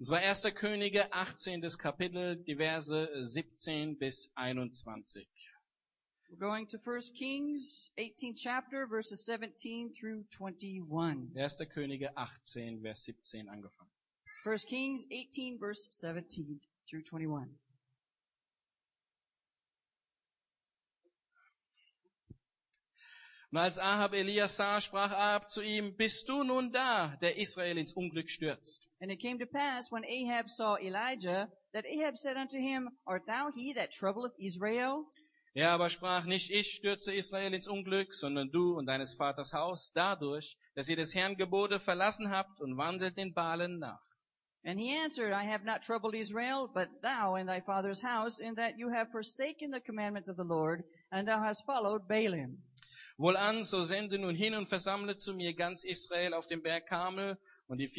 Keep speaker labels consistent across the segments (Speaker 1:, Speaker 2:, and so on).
Speaker 1: Und zwar 1. Könige, 18. Kapitel, die Verse 17 bis 21.
Speaker 2: We're going to 1 Kings, 18th chapter, verses 17 through 21.
Speaker 1: 1. Könige 18, Vers 17 angefangen.
Speaker 2: 1 Kings 18, verse 17 through 21.
Speaker 1: Und als Ahab Elias sah, sprach Ahab zu ihm, bist du nun da, der Israel ins Unglück stürzt?
Speaker 2: And it came to pass, when Ahab saw Elijah, that Ahab said unto him, Art thou he that troubleth Israel?
Speaker 1: Er aber sprach, nicht ich stürze Israel ins Unglück, sondern du und deines Vaters Haus, dadurch, dass ihr des Herrn Gebote verlassen habt und wandelt den Balen nach.
Speaker 2: And he answered, I have not troubled Israel, but thou and thy father's house, in that you have forsaken the commandments of the Lord, and thou hast followed Baalim.
Speaker 1: Wohlan, so sende nun hin und versammle zu mir ganz Israel auf dem Berg Karmel und die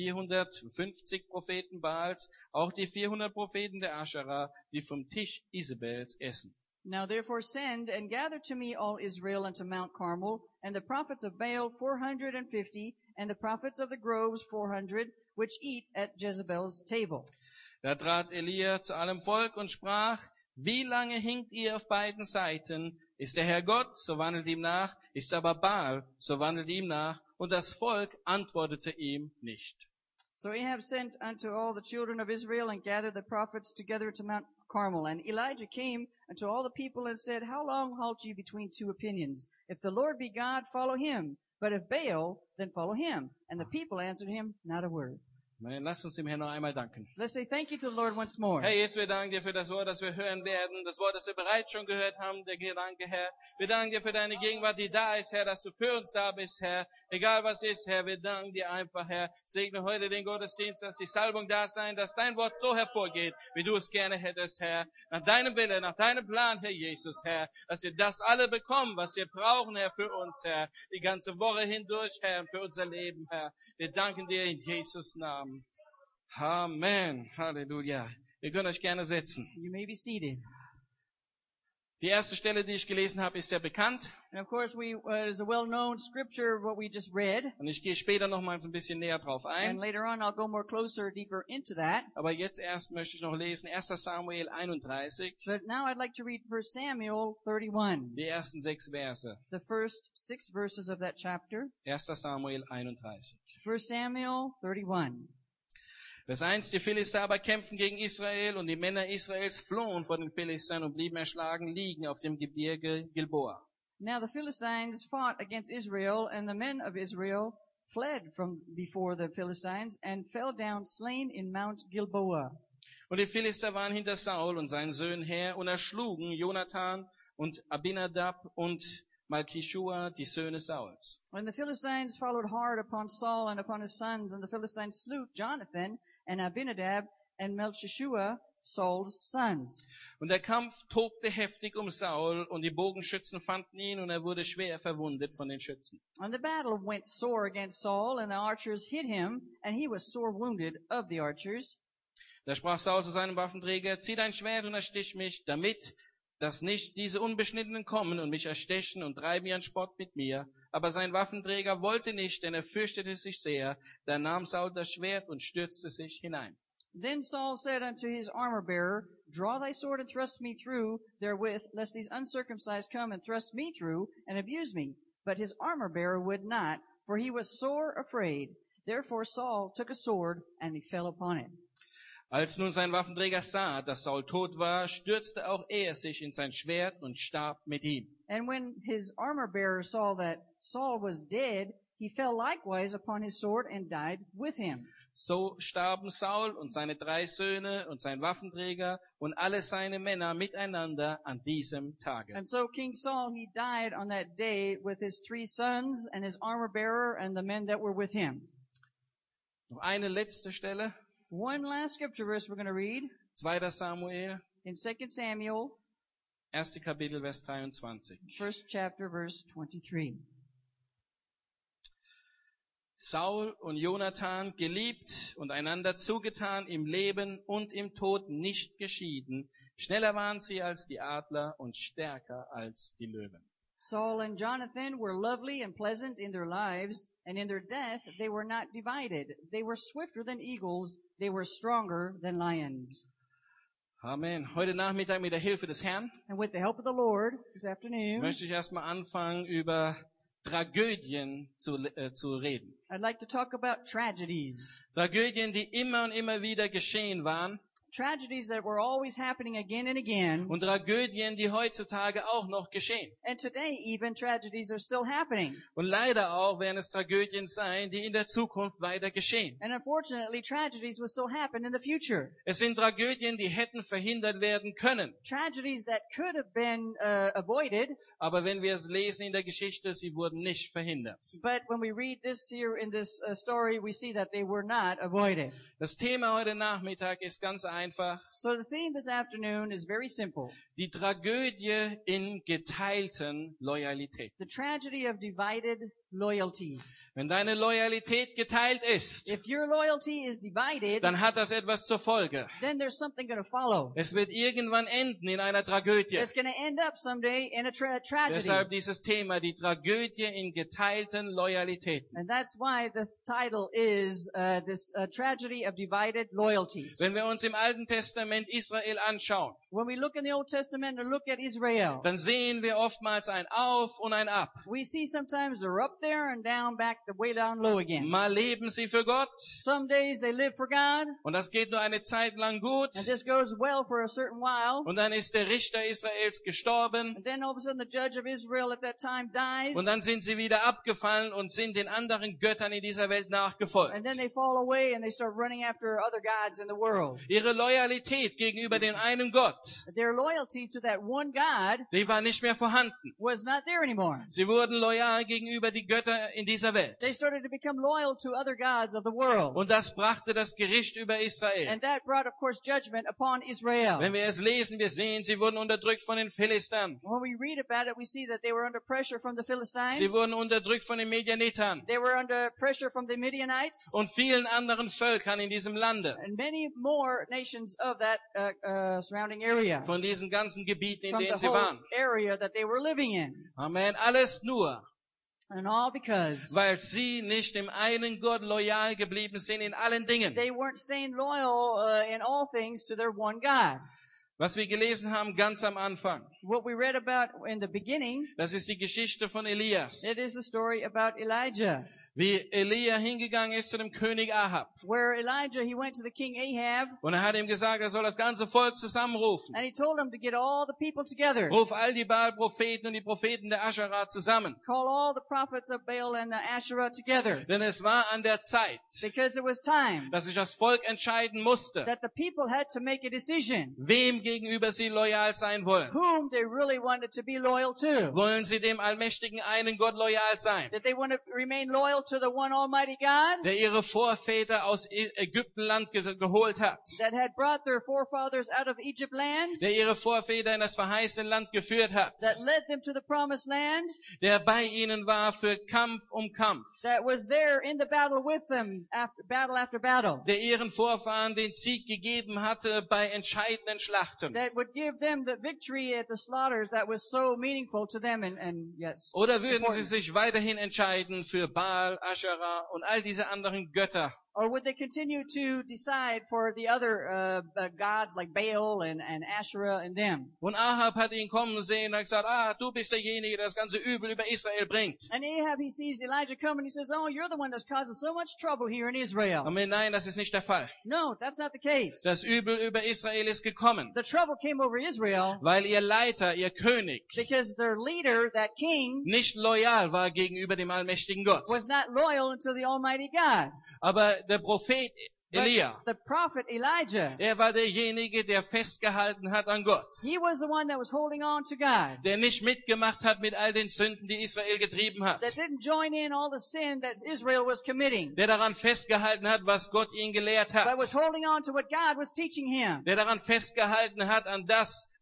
Speaker 1: 450 Propheten Baals, auch die 400 Propheten der Aschera, die vom Tisch Isabels essen.
Speaker 2: Now therefore send and gather to me all Israel unto Mount Carmel, and the prophets of Baal 450, and the prophets of the groves 400, which eat at Jezebel's table.
Speaker 1: Da trat Elia zu allem Volk und sprach, wie lange hinkt ihr auf beiden Seiten? Ist der Herr Gott, so wandelt ihm nach, ist aber Baal, so wandelt ihm nach. Und das Volk antwortete ihm nicht.
Speaker 2: So Ahab sent unto all the children of Israel, and gathered the prophets together to Mount Carmel. And Elijah came unto all the people and said, How long halt ye between two opinions? If the Lord be God, follow him. But if Baal, then follow him. And the people answered him not a word.
Speaker 1: Lasst uns dem Herrn noch einmal danken.
Speaker 2: Let's say thank you to the Lord once more.
Speaker 1: Herr Jesus, wir danken dir für das Wort, das wir hören werden, das Wort, das wir bereits schon gehört haben, der Gedanke, Herr. Wir danken dir für deine Gegenwart, die da ist, Herr, dass du für uns da bist, Herr. Egal was ist, Herr, wir danken dir einfach, Herr. Segne heute den Gottesdienst, dass die Salbung da sein, dass dein Wort so hervorgeht, wie du es gerne hättest, Herr. Nach deinem Willen, nach deinem Plan, Herr Jesus, Herr. Dass wir das alle bekommen, was wir brauchen, Herr, für uns, Herr. Die ganze Woche hindurch, Herr, für unser Leben, Herr. Wir danken dir in Jesus' Namen. Amen. Halleluja. Ihr könnt euch gerne setzen.
Speaker 2: You may be seated.
Speaker 1: Die erste Stelle, die ich gelesen habe, ist sehr bekannt.
Speaker 2: And of course, it is a well-known scripture, what we just read.
Speaker 1: Und ich gehe später nochmals ein bisschen näher drauf
Speaker 2: And
Speaker 1: ein.
Speaker 2: later on, I'll go more closer, deeper into that.
Speaker 1: Aber jetzt erst möchte ich noch lesen 1. Samuel 31,
Speaker 2: But now I'd like to read 1 Samuel 31,
Speaker 1: die ersten 6 Verse.
Speaker 2: the first 6 verses of that chapter.
Speaker 1: 1. Samuel 31.
Speaker 2: 1 Samuel 31.
Speaker 1: Vers 1, die Philister aber kämpften gegen Israel und die Männer Israels flohen vor den Philistern und blieben erschlagen liegen auf dem Gebirge Gilboa.
Speaker 2: Now the Philistines fought against Israel, and the men of Israel fled from before the Philistines and fell down slain in Mount Gilboa.
Speaker 1: Und die Philister waren hinter Saul und seinen Söhnen her und erschlugen Jonathan und Abinadab und Malchishua, die Söhne Sauls.
Speaker 2: And the Philistines followed hard upon Saul and upon his sons, and the Philistines slew Jonathan and Abinadab and Malchishua, Saul's sons.
Speaker 1: Und der Kampf tobte heftig um Saul und die Bogenschützen fanden ihn und er wurde schwer verwundet von den Schützen.
Speaker 2: And the battle went sore against Saul, and the archers hit him, and he was sore wounded of the archers.
Speaker 1: Da sprach Saul zu seinem Waffenträger, zieh dein Schwert und erstich mich, damit dass nicht diese Unbeschnittenen kommen und mich erstechen und treiben ihren Spott mit mir. Aber sein Waffenträger wollte nicht, denn er fürchtete sich sehr. Da nahm Saul das Schwert und stürzte sich hinein.
Speaker 2: Then Saul said unto his armor-bearer, Draw thy sword and thrust me through therewith, lest these uncircumcised come and thrust me through and abuse me. But his armor-bearer would not, for he was sore afraid. Therefore Saul took a sword, and he fell upon it.
Speaker 1: Als nun sein Waffenträger sah, dass Saul tot war, stürzte auch er sich in sein Schwert und starb mit ihm.
Speaker 2: And when his armor-bearer saw that Saul was dead, he fell likewise upon his sword and died with him.
Speaker 1: So starben Saul und seine 3 Söhne und sein Waffenträger und alle seine Männer miteinander an diesem Tage.
Speaker 2: And so King Saul, he died on that day with his 3 sons and his armor-bearer and the men that were with him.
Speaker 1: Noch eine letzte Stelle.
Speaker 2: One last scripture verse we're going to read
Speaker 1: 2. Samuel,
Speaker 2: in 2 Samuel,
Speaker 1: 1. Kapitel, Vers 23.
Speaker 2: first chapter, verse 23.
Speaker 1: Saul und Jonathan, geliebt und einander zugetan im Leben und im Tod, nicht geschieden. Schneller waren sie als die Adler und stärker als die Löwen.
Speaker 2: Saul and Jonathan were lovely and pleasant in their lives, and in their death they were not divided. They were swifter than eagles, they were stronger than lions.
Speaker 1: Amen. Heute Nachmittag mit der Hilfe des Herrn
Speaker 2: And with the help of the Lord this afternoon,
Speaker 1: möchte ich erstmal anfangen, über Tragödien zu reden.
Speaker 2: I'd like to talk about tragedies.
Speaker 1: Tragödien, die immer und immer wieder geschehen waren.
Speaker 2: Tragedies that were always happening again and again.
Speaker 1: Und Tragödien, die heutzutage auch noch geschehen.
Speaker 2: And today even tragedies are still happening.
Speaker 1: Und leider auch werden es Tragödien sein, die in der Zukunft weiter geschehen.
Speaker 2: And unfortunately tragedies will still happen in the future.
Speaker 1: Es sind Tragödien, die hätten verhindert werden können.
Speaker 2: Tragedies that could have been avoided.
Speaker 1: Aber wenn wir es lesen in der Geschichte, sie wurden nicht verhindert.
Speaker 2: But when we read this here in this story, we see that they were not avoided.
Speaker 1: Das Thema heute Nachmittag ist ganz einfach.
Speaker 2: So the theme this afternoon is very simple.
Speaker 1: Die Tragödie in geteilten Loyalität.
Speaker 2: The tragedy of divided loyalties.
Speaker 1: Wenn deine Loyalität geteilt ist,
Speaker 2: If your loyalty is divided,
Speaker 1: dann hat das etwas zur Folge.
Speaker 2: then there's something going to follow.
Speaker 1: Es wird irgendwann enden in einer Tragödie.
Speaker 2: It's going to end up someday in a tragedy.
Speaker 1: Deshalb dieses Thema, die Tragödie in geteilten Loyalitäten.
Speaker 2: And that's why the title is this tragedy of divided loyalties.
Speaker 1: Wenn wir uns im Alten Testament Israel anschauen,
Speaker 2: When we look in the Old Testament and look at Israel,
Speaker 1: dann sehen wir oftmals ein Auf und ein Ab.
Speaker 2: we see sometimes they're up there and down back, way down low again.
Speaker 1: Mal leben sie für Gott
Speaker 2: Some days they live for God,
Speaker 1: und das geht nur eine Zeit lang gut.
Speaker 2: and this goes well for a certain while.
Speaker 1: Und dann ist der Richter Israels gestorben
Speaker 2: And then all of a sudden the judge of Israel at that time dies.
Speaker 1: und dann sind sie wieder abgefallen und sind den anderen Göttern in dieser Welt nachgefolgt.
Speaker 2: And then they fall away and they start running after other gods in the world.
Speaker 1: Ihre Loyalität gegenüber dem einen Gott,
Speaker 2: Their loyalty to that one God
Speaker 1: die war nicht mehr vorhanden.
Speaker 2: was not there anymore.
Speaker 1: Sie wurden loyal gegenüber die Götter in dieser Welt.
Speaker 2: They started to become loyal to other gods of the world.
Speaker 1: Und das brachte das Gericht über Israel.
Speaker 2: And that brought, of course, judgment upon Israel.
Speaker 1: Wenn wir es lesen, wir sehen, sie wurden unterdrückt von den Philistern.
Speaker 2: When we read about it, we see that they were under pressure from the Philistines.
Speaker 1: Sie wurden unterdrückt von den Medianitern
Speaker 2: They were under pressure from the Midianites.
Speaker 1: und vielen anderen Völkern in diesem Lande.
Speaker 2: And many more nations of that surrounding area.
Speaker 1: Von diesen ganzen Gebieten, in
Speaker 2: From
Speaker 1: denen
Speaker 2: the
Speaker 1: sie
Speaker 2: whole
Speaker 1: waren.
Speaker 2: area that they were living in.
Speaker 1: Amen. Alles nur,
Speaker 2: And all because
Speaker 1: weil sie nicht dem einen Gott loyal geblieben sind in allen Dingen.
Speaker 2: they weren't staying loyal in all things to their one God.
Speaker 1: Was wir gelesen haben ganz am Anfang,
Speaker 2: What we read about in the beginning,
Speaker 1: das ist die Geschichte von Elias.
Speaker 2: it is the story about Elijah.
Speaker 1: Wie Elia hingegangen ist zu dem König Ahab.
Speaker 2: Where Elijah, he went to the king Ahab,
Speaker 1: Und er hat ihm gesagt, er soll das ganze Volk zusammenrufen.
Speaker 2: and he told him to get all the people together.
Speaker 1: Ruf all die Baal-Propheten und die Propheten der Aschera zusammen.
Speaker 2: Call all the prophets of Baal and Asherah together.
Speaker 1: Denn es war an der Zeit,
Speaker 2: Because it was time
Speaker 1: dass sich das Volk entscheiden musste,
Speaker 2: that the people had to make a decision
Speaker 1: wem gegenüber sie loyal sein wollen.
Speaker 2: whom they really wanted to be loyal to.
Speaker 1: Wollen sie dem allmächtigen einen Gott loyal sein,
Speaker 2: Did they want to remain loyal to the one Almighty God
Speaker 1: der ihre Vorväter aus Ägyptenland geholt hat,
Speaker 2: that had brought their forefathers out of Egypt land,
Speaker 1: der ihre Vorväter in das verheißene Land geführt hat,
Speaker 2: that led them to the promised land,
Speaker 1: der bei ihnen war für Kampf um Kampf,
Speaker 2: that was there in the battle with them after battle,
Speaker 1: der ihren Vorfahren den Sieg gegeben hatte bei entscheidenden Schlachten?
Speaker 2: that would give them the victory at the slaughters that was so meaningful to them and yes.
Speaker 1: Oder würden sie
Speaker 2: important.
Speaker 1: sich weiterhin entscheiden für Baal, Aschera und all diese anderen Götter?
Speaker 2: Or would they continue to decide for the other gods like Baal and Asherah and them?
Speaker 1: Und Ahab hat ihn kommen sehen und hat gesagt, du bist derjenige, der das ganze Übel über Israel bringt.
Speaker 2: And Ahab, he sees Elijah come and he says, oh, you're the one that's causing so much trouble here in Israel.
Speaker 1: Amen. Nein, das ist nicht der Fall.
Speaker 2: No, that's not the case.
Speaker 1: Das Übel über Israel ist gekommen,
Speaker 2: The trouble came over Israel
Speaker 1: weil ihr Leiter, ihr König,
Speaker 2: because their leader, that king,
Speaker 1: nicht loyal war gegenüber dem allmächtigen Gott.
Speaker 2: was not loyal unto the Almighty God.
Speaker 1: Aber der Prophet
Speaker 2: But
Speaker 1: Elia,
Speaker 2: the prophet Elijah,
Speaker 1: er war derjenige, der festgehalten hat an Gott.
Speaker 2: he was the one that was holding on to God.
Speaker 1: Der nicht mitgemacht hat mit all den Sünden, die Israel getrieben hat.
Speaker 2: That didn't join in all the sin that Israel was committing.
Speaker 1: Der daran festgehalten hat, was Gott ihn gelehrt hat.
Speaker 2: But was holding on to what God was teaching him.
Speaker 1: Der daran festgehalten hat, an das,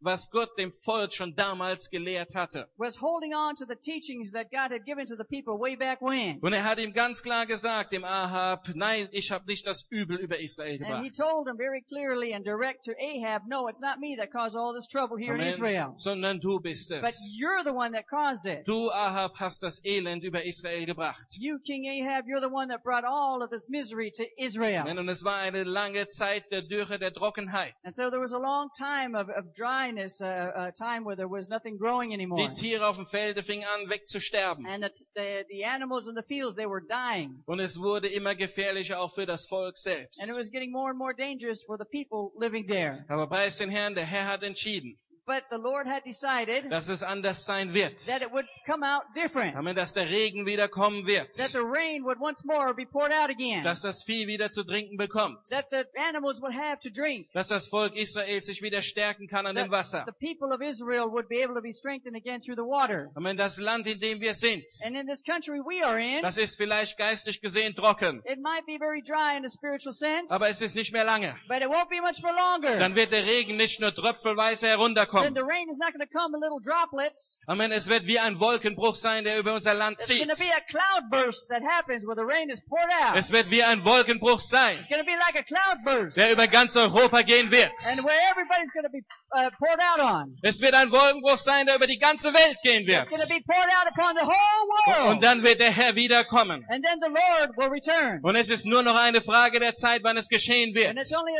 Speaker 1: was Gott dem Volk schon damals gelehrt hatte.
Speaker 2: was holding on to the teachings that God had given to the people way back when.
Speaker 1: Und hat ihm ganz klar gesagt, dem Ahab, nein, ich habe nicht das Übel über Israel
Speaker 2: And he
Speaker 1: gebracht.
Speaker 2: told him very clearly and direct to Ahab, no, it's not me that caused all this trouble here in Israel.
Speaker 1: Sondern du bist
Speaker 2: But
Speaker 1: es.
Speaker 2: you're the one that caused it.
Speaker 1: Du, Ahab, hast das Elend über Israel gebracht.
Speaker 2: You, King Ahab, you're the one that brought all of this misery to Israel.
Speaker 1: Und es war eine lange Zeit der Dürre, der Trockenheit.
Speaker 2: And so there was a long time of dryness, a time where there was nothing growing anymore.
Speaker 1: Die Tiere auf dem Felde fingen an wegzusterben.
Speaker 2: And the animals in the fields, they were dying.
Speaker 1: Und es wurde immer gefährlicher auch für das Volk selbst.
Speaker 2: And it was getting more and more dangerous for the people living there.
Speaker 1: Aber preis den Herrn, der Herr hat entschieden,
Speaker 2: But the Lord had decided
Speaker 1: dass es anders sein wird.
Speaker 2: that it would come out different.
Speaker 1: Amen, dass der Regen wieder kommen wird.
Speaker 2: That the rain would once more be poured out again.
Speaker 1: Dass das Vieh wieder zu trinken bekommt.
Speaker 2: That the animals would have to drink.
Speaker 1: Dass das Volk Israel sich wieder stärken kann an dem Wasser.
Speaker 2: The people of Israel would be able to be strengthened again through the water.
Speaker 1: Amen, das Land, in dem wir sind,
Speaker 2: And in this country we are in,
Speaker 1: das ist vielleicht geistlich gesehen trocken.
Speaker 2: it might be very dry in a spiritual sense,
Speaker 1: Aber es ist nicht mehr lange.
Speaker 2: but it won't be much for longer.
Speaker 1: Dann wird der Regen nicht nur tröpfelweise
Speaker 2: Then
Speaker 1: herunterkommen.
Speaker 2: the rain is not going to come in little droplets.
Speaker 1: Amen, es wird wie ein Wolkenbruch sein, der über unser Land
Speaker 2: It's
Speaker 1: zieht.
Speaker 2: going to be a cloudburst that happens where the rain is poured out.
Speaker 1: Es wird wie ein Wolkenbruch sein,
Speaker 2: It's going to be like a cloudburst.
Speaker 1: der über ganz Europa gehen wird.
Speaker 2: And where everybody's going to be poured out on.
Speaker 1: Es wird ein Wolkenbruch sein, der über die ganze Welt gehen wird.
Speaker 2: It's going to be poured out upon the whole world.
Speaker 1: Und dann wird der Herr wiederkommen.
Speaker 2: And then the Lord will return.
Speaker 1: Und es ist nur noch eine Frage der Zeit, wann es geschehen
Speaker 2: And
Speaker 1: wird.
Speaker 2: it's only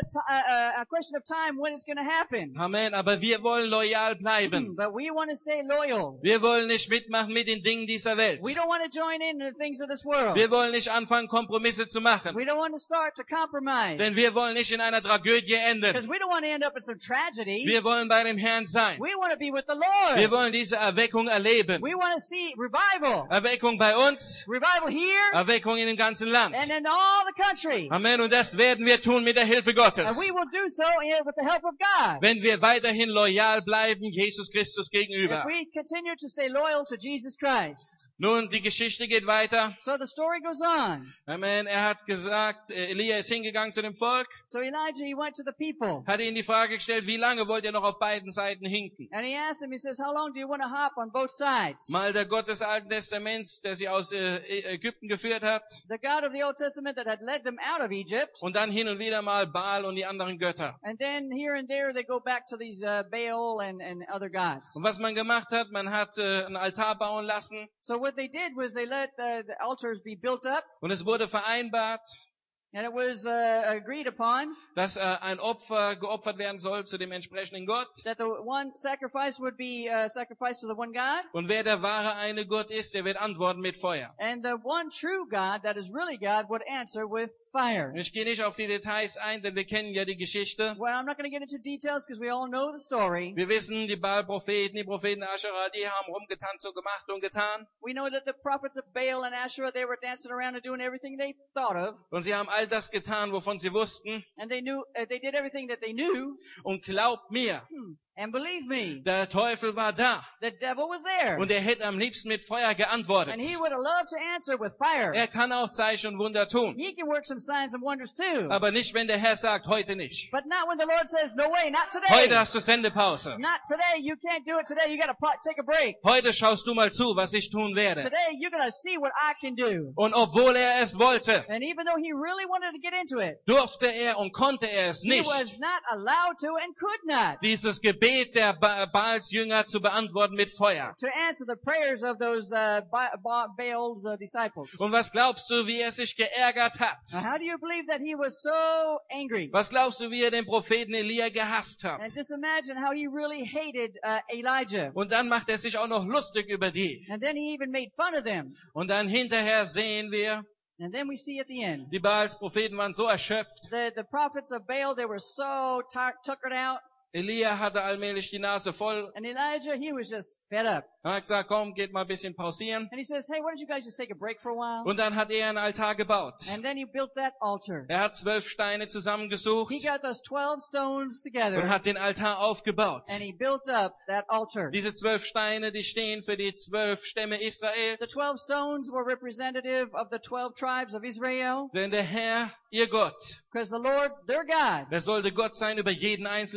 Speaker 2: a question of time when it's going to happen.
Speaker 1: Amen. Aber wir wollen loyal bleiben.
Speaker 2: But we want to stay loyal.
Speaker 1: Wir wollen nicht mitmachen mit den Dingen dieser Welt.
Speaker 2: We don't want to join in the things of this world.
Speaker 1: Wir wollen nicht anfangen, Kompromisse zu machen.
Speaker 2: We don't want to start to compromise.
Speaker 1: Denn wir wollen nicht in einer Tragödie
Speaker 2: Because
Speaker 1: enden.
Speaker 2: we don't want to end up in some tragedy.
Speaker 1: Wir wollen bei dem Herrn sein.
Speaker 2: We want to be with the
Speaker 1: Wir
Speaker 2: Lord.
Speaker 1: wollen diese Erweckung erleben.
Speaker 2: We want to see revival.
Speaker 1: Erweckung bei uns,
Speaker 2: Revival here
Speaker 1: Erweckung in dem ganzen Land.
Speaker 2: and in all the country.
Speaker 1: Amen. Und das werden wir tun mit der Hilfe Gottes.
Speaker 2: And we will do so with the help of God.
Speaker 1: Wenn wir weiterhin loyal bleiben, Jesus Christus
Speaker 2: If
Speaker 1: gegenüber.
Speaker 2: we continue to stay loyal to Jesus Christ.
Speaker 1: Nun, die Geschichte geht weiter.
Speaker 2: So the story goes on.
Speaker 1: Amen. Er hat gesagt, Elia ist hingegangen zu dem Volk,
Speaker 2: So Elijah, he went to the people.
Speaker 1: hat ihnen die Frage gestellt, wie lange wollt ihr noch auf beiden Seiten hinken?
Speaker 2: And he asked him, he says, how long do you want to hop on both sides?
Speaker 1: Mal der Gott des Alten Testaments, der sie aus Ägypten geführt hat,
Speaker 2: The God of the Old Testament that had led them out of Egypt.
Speaker 1: und dann hin und wieder mal Baal und die anderen Götter.
Speaker 2: And then here and there they go back to these Baal and other gods.
Speaker 1: Und was man gemacht hat, man hat einen Altar bauen lassen
Speaker 2: So what they did was they let the altars be built up.
Speaker 1: und es wurde vereinbart,
Speaker 2: And it was agreed upon
Speaker 1: dass ein Opfer geopfert werden soll zu dem entsprechenden Gott.
Speaker 2: that the one sacrifice would be sacrificed to the one God.
Speaker 1: Und wer der wahre eine Gott ist, der wird antworten mit Feuer.
Speaker 2: And the one true God, that is really God, would answer with fire.
Speaker 1: Ich gehe nicht auf die Details ein, denn wir kennen ja die Geschichte.
Speaker 2: Well, I'm not going to get into details because we all know the story.
Speaker 1: Wir wissen, die Baal-Propheten, die Propheten Aschera, die haben rumgetanzt und gemacht und getan.
Speaker 2: We know that the prophets of Baal and Asherah, they were dancing around and doing everything they thought of.
Speaker 1: Und sie haben all das getan, wovon sie wussten.
Speaker 2: And they knew, they did everything that they knew.
Speaker 1: Und glaubt mir,
Speaker 2: And believe me,
Speaker 1: der Teufel war da.
Speaker 2: the devil was there.
Speaker 1: Und er hätte am liebsten mit Feuer geantwortet.
Speaker 2: And he would have loved to answer with fire.
Speaker 1: Er kann auch Zeichen und Wunder tun.
Speaker 2: He can work some signs and wonders too.
Speaker 1: Aber nicht, wenn der Herr sagt, heute nicht.
Speaker 2: But not when the Lord says, no way, not
Speaker 1: Heute
Speaker 2: today.
Speaker 1: hast du Sendepause.
Speaker 2: Not today. You can't do it today. You got to take a break.
Speaker 1: Heute schaust du mal zu, was ich tun werde.
Speaker 2: Today, you're going to see what I can do.
Speaker 1: Und obwohl er es wollte,
Speaker 2: And even though he really wanted to get into it,
Speaker 1: durfte er und konnte er es
Speaker 2: he
Speaker 1: nicht,
Speaker 2: was not allowed to and could not
Speaker 1: dieses Gebet der Baals Jünger zu beantworten mit Feuer.
Speaker 2: to answer the prayers of those Baal's disciples.
Speaker 1: Und was glaubst du, wie er sich geärgert hat?
Speaker 2: Now, how do you believe that he was so angry?
Speaker 1: Was glaubst du, wie er den Propheten Elia gehasst hat?
Speaker 2: And just imagine how he really hated Elijah.
Speaker 1: Und dann macht er sich auch noch lustig über die.
Speaker 2: And then he even made fun of them.
Speaker 1: Und dann hinterher sehen wir,
Speaker 2: And then we see at the end,
Speaker 1: die Baals Propheten waren so erschöpft.
Speaker 2: the prophets of Baal, they were so tuckered out.
Speaker 1: Elia hatte allmählich die Nase voll.
Speaker 2: And Elijah, he was just fed up.
Speaker 1: Er hat gesagt, komm, geht mal ein bisschen pausieren.
Speaker 2: And he says, hey, why don't you guys just take a break for a while?
Speaker 1: Und dann hat er einen Altar gebaut.
Speaker 2: And then he built that altar.
Speaker 1: Er hat 12 Steine zusammengesucht
Speaker 2: He got those 12 stones
Speaker 1: und
Speaker 2: together.
Speaker 1: hat den Altar aufgebaut.
Speaker 2: And he built up that altar.
Speaker 1: Diese 12 Steine, die stehen für die 12 Stämme
Speaker 2: The
Speaker 1: Israels.
Speaker 2: 12 stones were representative of the 12 tribes of Israel.
Speaker 1: Denn der Herr, ihr Gott,
Speaker 2: Because the Lord, their God,
Speaker 1: der sollte Gott sein über jeden einzelnen Stamm.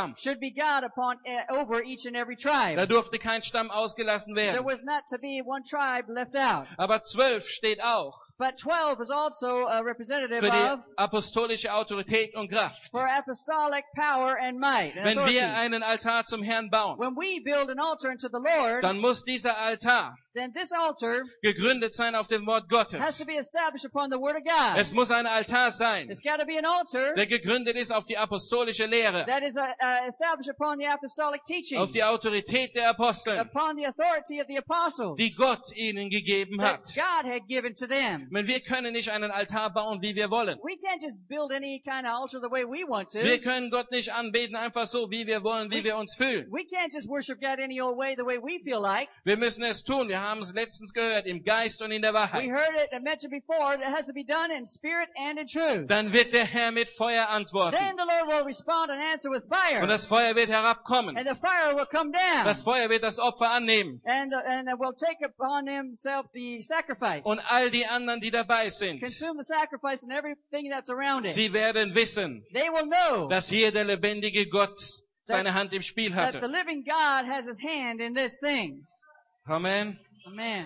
Speaker 1: Stamm.
Speaker 2: should be God over each and every tribe.
Speaker 1: Da durfte kein Stamm ausgelassen
Speaker 2: There
Speaker 1: werden.
Speaker 2: was not to be one tribe left out.
Speaker 1: Aber 12 steht auch
Speaker 2: But 12 is also a representative
Speaker 1: für die
Speaker 2: of
Speaker 1: apostolische Autorität und Kraft.
Speaker 2: for apostolic power and might and
Speaker 1: Wenn
Speaker 2: authority.
Speaker 1: wir einen Altar zum Herrn bauen,
Speaker 2: When we build an altar unto the Lord,
Speaker 1: dann muss dieser Altar
Speaker 2: then this altar
Speaker 1: gegründet sein auf dem Wort
Speaker 2: has
Speaker 1: Gottes.
Speaker 2: to be established upon the Word of God.
Speaker 1: Es muss ein Altar sein,
Speaker 2: It's got to be an altar
Speaker 1: der gegründet ist auf die apostolische Lehre,
Speaker 2: that is established upon the apostolic
Speaker 1: auf
Speaker 2: teachings,
Speaker 1: die Autorität der Apostel,
Speaker 2: upon the authority of the apostles
Speaker 1: die Gott ihnen gegeben
Speaker 2: that
Speaker 1: hat.
Speaker 2: God had given to them.
Speaker 1: Denn wir können nicht einen Altar bauen, wie wir wollen.
Speaker 2: We can't just build any kind of altar the way we want
Speaker 1: Wir
Speaker 2: to.
Speaker 1: können Gott nicht anbeten, einfach so, wie wir wollen, wie wir uns fühlen.
Speaker 2: We can't just worship God any old way the way we feel like.
Speaker 1: Wir müssen es tun. Wir haben es letztens gehört, im Geist und in der
Speaker 2: We
Speaker 1: Wahrheit.
Speaker 2: heard it and mentioned before, it has to be done in spirit and in truth.
Speaker 1: Dann wird der Herr mit Feuer antworten.
Speaker 2: Then the Lord will respond and answer with fire.
Speaker 1: Und das Feuer wird herabkommen.
Speaker 2: And the fire will come down.
Speaker 1: Das Feuer wird das Opfer annehmen.
Speaker 2: And will take upon himself the sacrifice.
Speaker 1: Und all die anderen, die dabei sind,
Speaker 2: Consume the sacrifice and everything that's around it.
Speaker 1: sie werden wissen,
Speaker 2: They will know
Speaker 1: dass hier der lebendige Gott seine Hand im Spiel
Speaker 2: that the
Speaker 1: hatte.
Speaker 2: living God has his hand in this thing.
Speaker 1: Amen.
Speaker 2: Amen.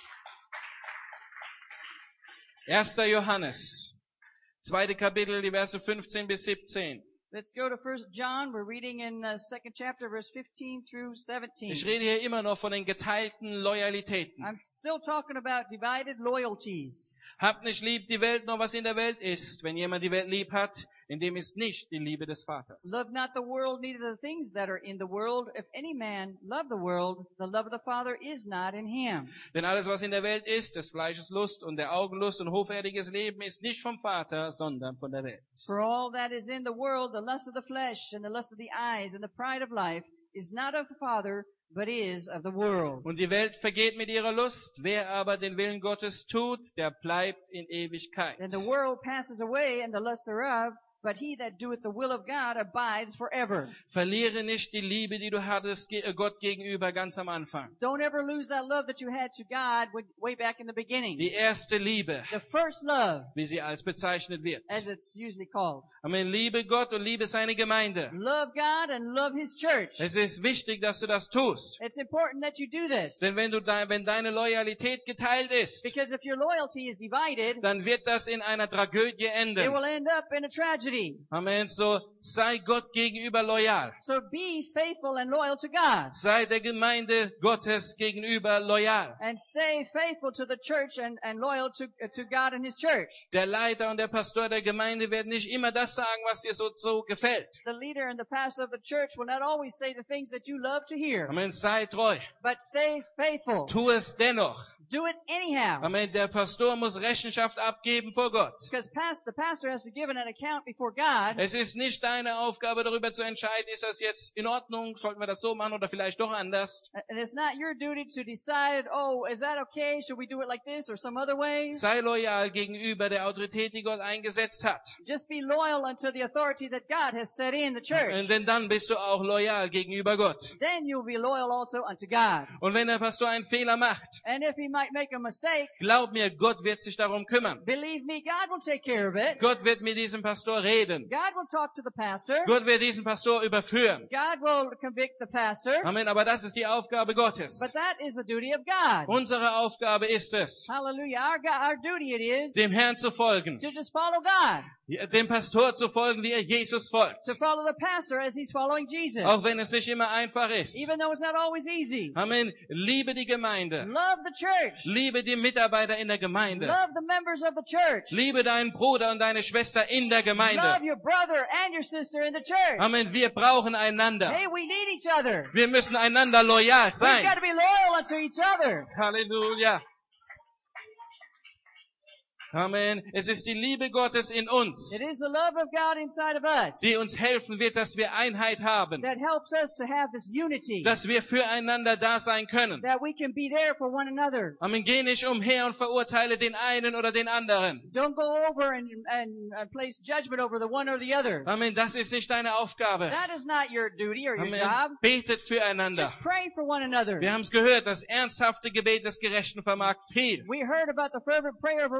Speaker 1: 1. Johannes, 2. Kapitel, die Verse 15 bis 17.
Speaker 2: Let's go to 1 John. We're reading in the second chapter, verse 15 through 17.
Speaker 1: Ich rede hier immer noch von den geteilten Loyalitäten.
Speaker 2: I'm still talking about divided loyalties.
Speaker 1: Habt nicht lieb die Welt, noch was in der Welt ist. Wenn jemand die Welt lieb hat, in dem ist nicht die Liebe des Vaters.
Speaker 2: Love not the world, neither the things that are in the world. If any man love the world, the love of the Father is not in him.
Speaker 1: Denn alles, was in der Welt ist, des Fleisches Lust und der Augenlust und hoffärtiges Leben, ist nicht vom Vater, sondern von der Welt.
Speaker 2: For all that is in the world, the lust of the flesh and the lust of the eyes and the pride of life, is not of the Father, but is of the world.
Speaker 1: Und die Welt vergeht mit ihrer Lust. Wer aber den Willen Gottes tut, der bleibt in Ewigkeit.
Speaker 2: And the world passes away and the lust thereof, but he that doeth the will of God abides forever.
Speaker 1: Verliere nicht die Liebe, die du hattest Gott gegenüber ganz am Anfang.
Speaker 2: Don't ever lose that love that you had to God way back in the beginning.
Speaker 1: Die erste Liebe,
Speaker 2: The first love,
Speaker 1: wie sie als bezeichnet wird.
Speaker 2: as it's usually called.
Speaker 1: Amen. Liebe Gott und liebe seine Gemeinde.
Speaker 2: Love God and love His church.
Speaker 1: Es ist wichtig, dass du das tust.
Speaker 2: It's important that you do this.
Speaker 1: Denn wenn deine Loyalität geteilt ist,
Speaker 2: Because if your loyalty is divided,
Speaker 1: dann wird das in einer Tragödie
Speaker 2: it
Speaker 1: enden.
Speaker 2: will end up in a tragedy.
Speaker 1: Amen. So sei Gott gegenüber loyal.
Speaker 2: So be faithful and loyal to God.
Speaker 1: Sei der Gemeinde Gottes gegenüber loyal.
Speaker 2: And stay faithful to the church and loyal to God and His church.
Speaker 1: Der Leiter und der Pastor der Gemeinde werden nicht immer das sagen, was dir so gefällt.
Speaker 2: The leader and the pastor of the church will not always say the things that you love to hear.
Speaker 1: Amen. Sei treu.
Speaker 2: But stay faithful.
Speaker 1: Tu es dennoch.
Speaker 2: Do it anyhow.
Speaker 1: Amen. Der Pastor muss Rechenschaft abgeben vor Gott.
Speaker 2: Because the pastor has to give an account before God.
Speaker 1: Es ist nicht deine Aufgabe, darüber zu entscheiden, ist das jetzt in Ordnung, sollten wir das so machen oder vielleicht doch anders.
Speaker 2: And it's not your duty to decide, oh, is that okay? Should we do it like this or some other way?
Speaker 1: Sei loyal gegenüber der Autorität, die Gott eingesetzt hat.
Speaker 2: Just be loyal unto the authority that God has set in the church.
Speaker 1: Denn dann bist du auch loyal gegenüber Gott.
Speaker 2: Then you'll be loyal also unto God.
Speaker 1: Und wenn der Pastor einen Fehler macht,
Speaker 2: And if he might make a mistake,
Speaker 1: glaub mir, Gott wird sich darum kümmern.
Speaker 2: believe me, God will take care of it.
Speaker 1: Gott wird mit diesem Pastor reden.
Speaker 2: God will talk to the pastor.
Speaker 1: Gott wird diesen Pastor überführen.
Speaker 2: God will convict the pastor.
Speaker 1: Amen. Aber das ist die Aufgabe Gottes.
Speaker 2: But that is the duty of God.
Speaker 1: Unsere Aufgabe ist es,
Speaker 2: Hallelujah. Our duty it is
Speaker 1: dem Herrn zu folgen.
Speaker 2: to just follow God.
Speaker 1: Dem Pastor zu folgen, wie er Jesus folgt.
Speaker 2: To follow the pastor as he's following Jesus.
Speaker 1: Auch wenn es nicht immer einfach ist.
Speaker 2: Even though it's not always easy.
Speaker 1: Amen. Liebe die Gemeinde.
Speaker 2: Love the church.
Speaker 1: Liebe die Mitarbeiter in der Gemeinde.
Speaker 2: Love the members of the church.
Speaker 1: Liebe deinen Bruder und deine Schwester in der
Speaker 2: Love
Speaker 1: Gemeinde.
Speaker 2: your brother and your sister in the church.
Speaker 1: Amen. Wir brauchen einander.
Speaker 2: Hey, we need each other.
Speaker 1: Wir müssen einander loyal
Speaker 2: We've
Speaker 1: sein.
Speaker 2: got to be loyal unto each other.
Speaker 1: Halleluja. Amen. Es ist die Liebe Gottes in uns,
Speaker 2: It is the love of God inside of us
Speaker 1: die uns helfen wird, dass wir Einheit haben,
Speaker 2: that helps us to have this unity,
Speaker 1: dass wir füreinander da sein können.
Speaker 2: that we can be there for one another.
Speaker 1: Amen. Geh nicht umher und verurteile den einen oder den anderen.
Speaker 2: Don't go over and place judgment over the one or the other.
Speaker 1: Amen. Das ist nicht deine Aufgabe.
Speaker 2: That is not your duty or your
Speaker 1: Amen.
Speaker 2: job.
Speaker 1: Betet füreinander.
Speaker 2: Just pray for one another.
Speaker 1: Wir haben es gehört, das ernsthafte Gebet des Gerechten vermag viel.
Speaker 2: We heard about the fervent prayer of a righteous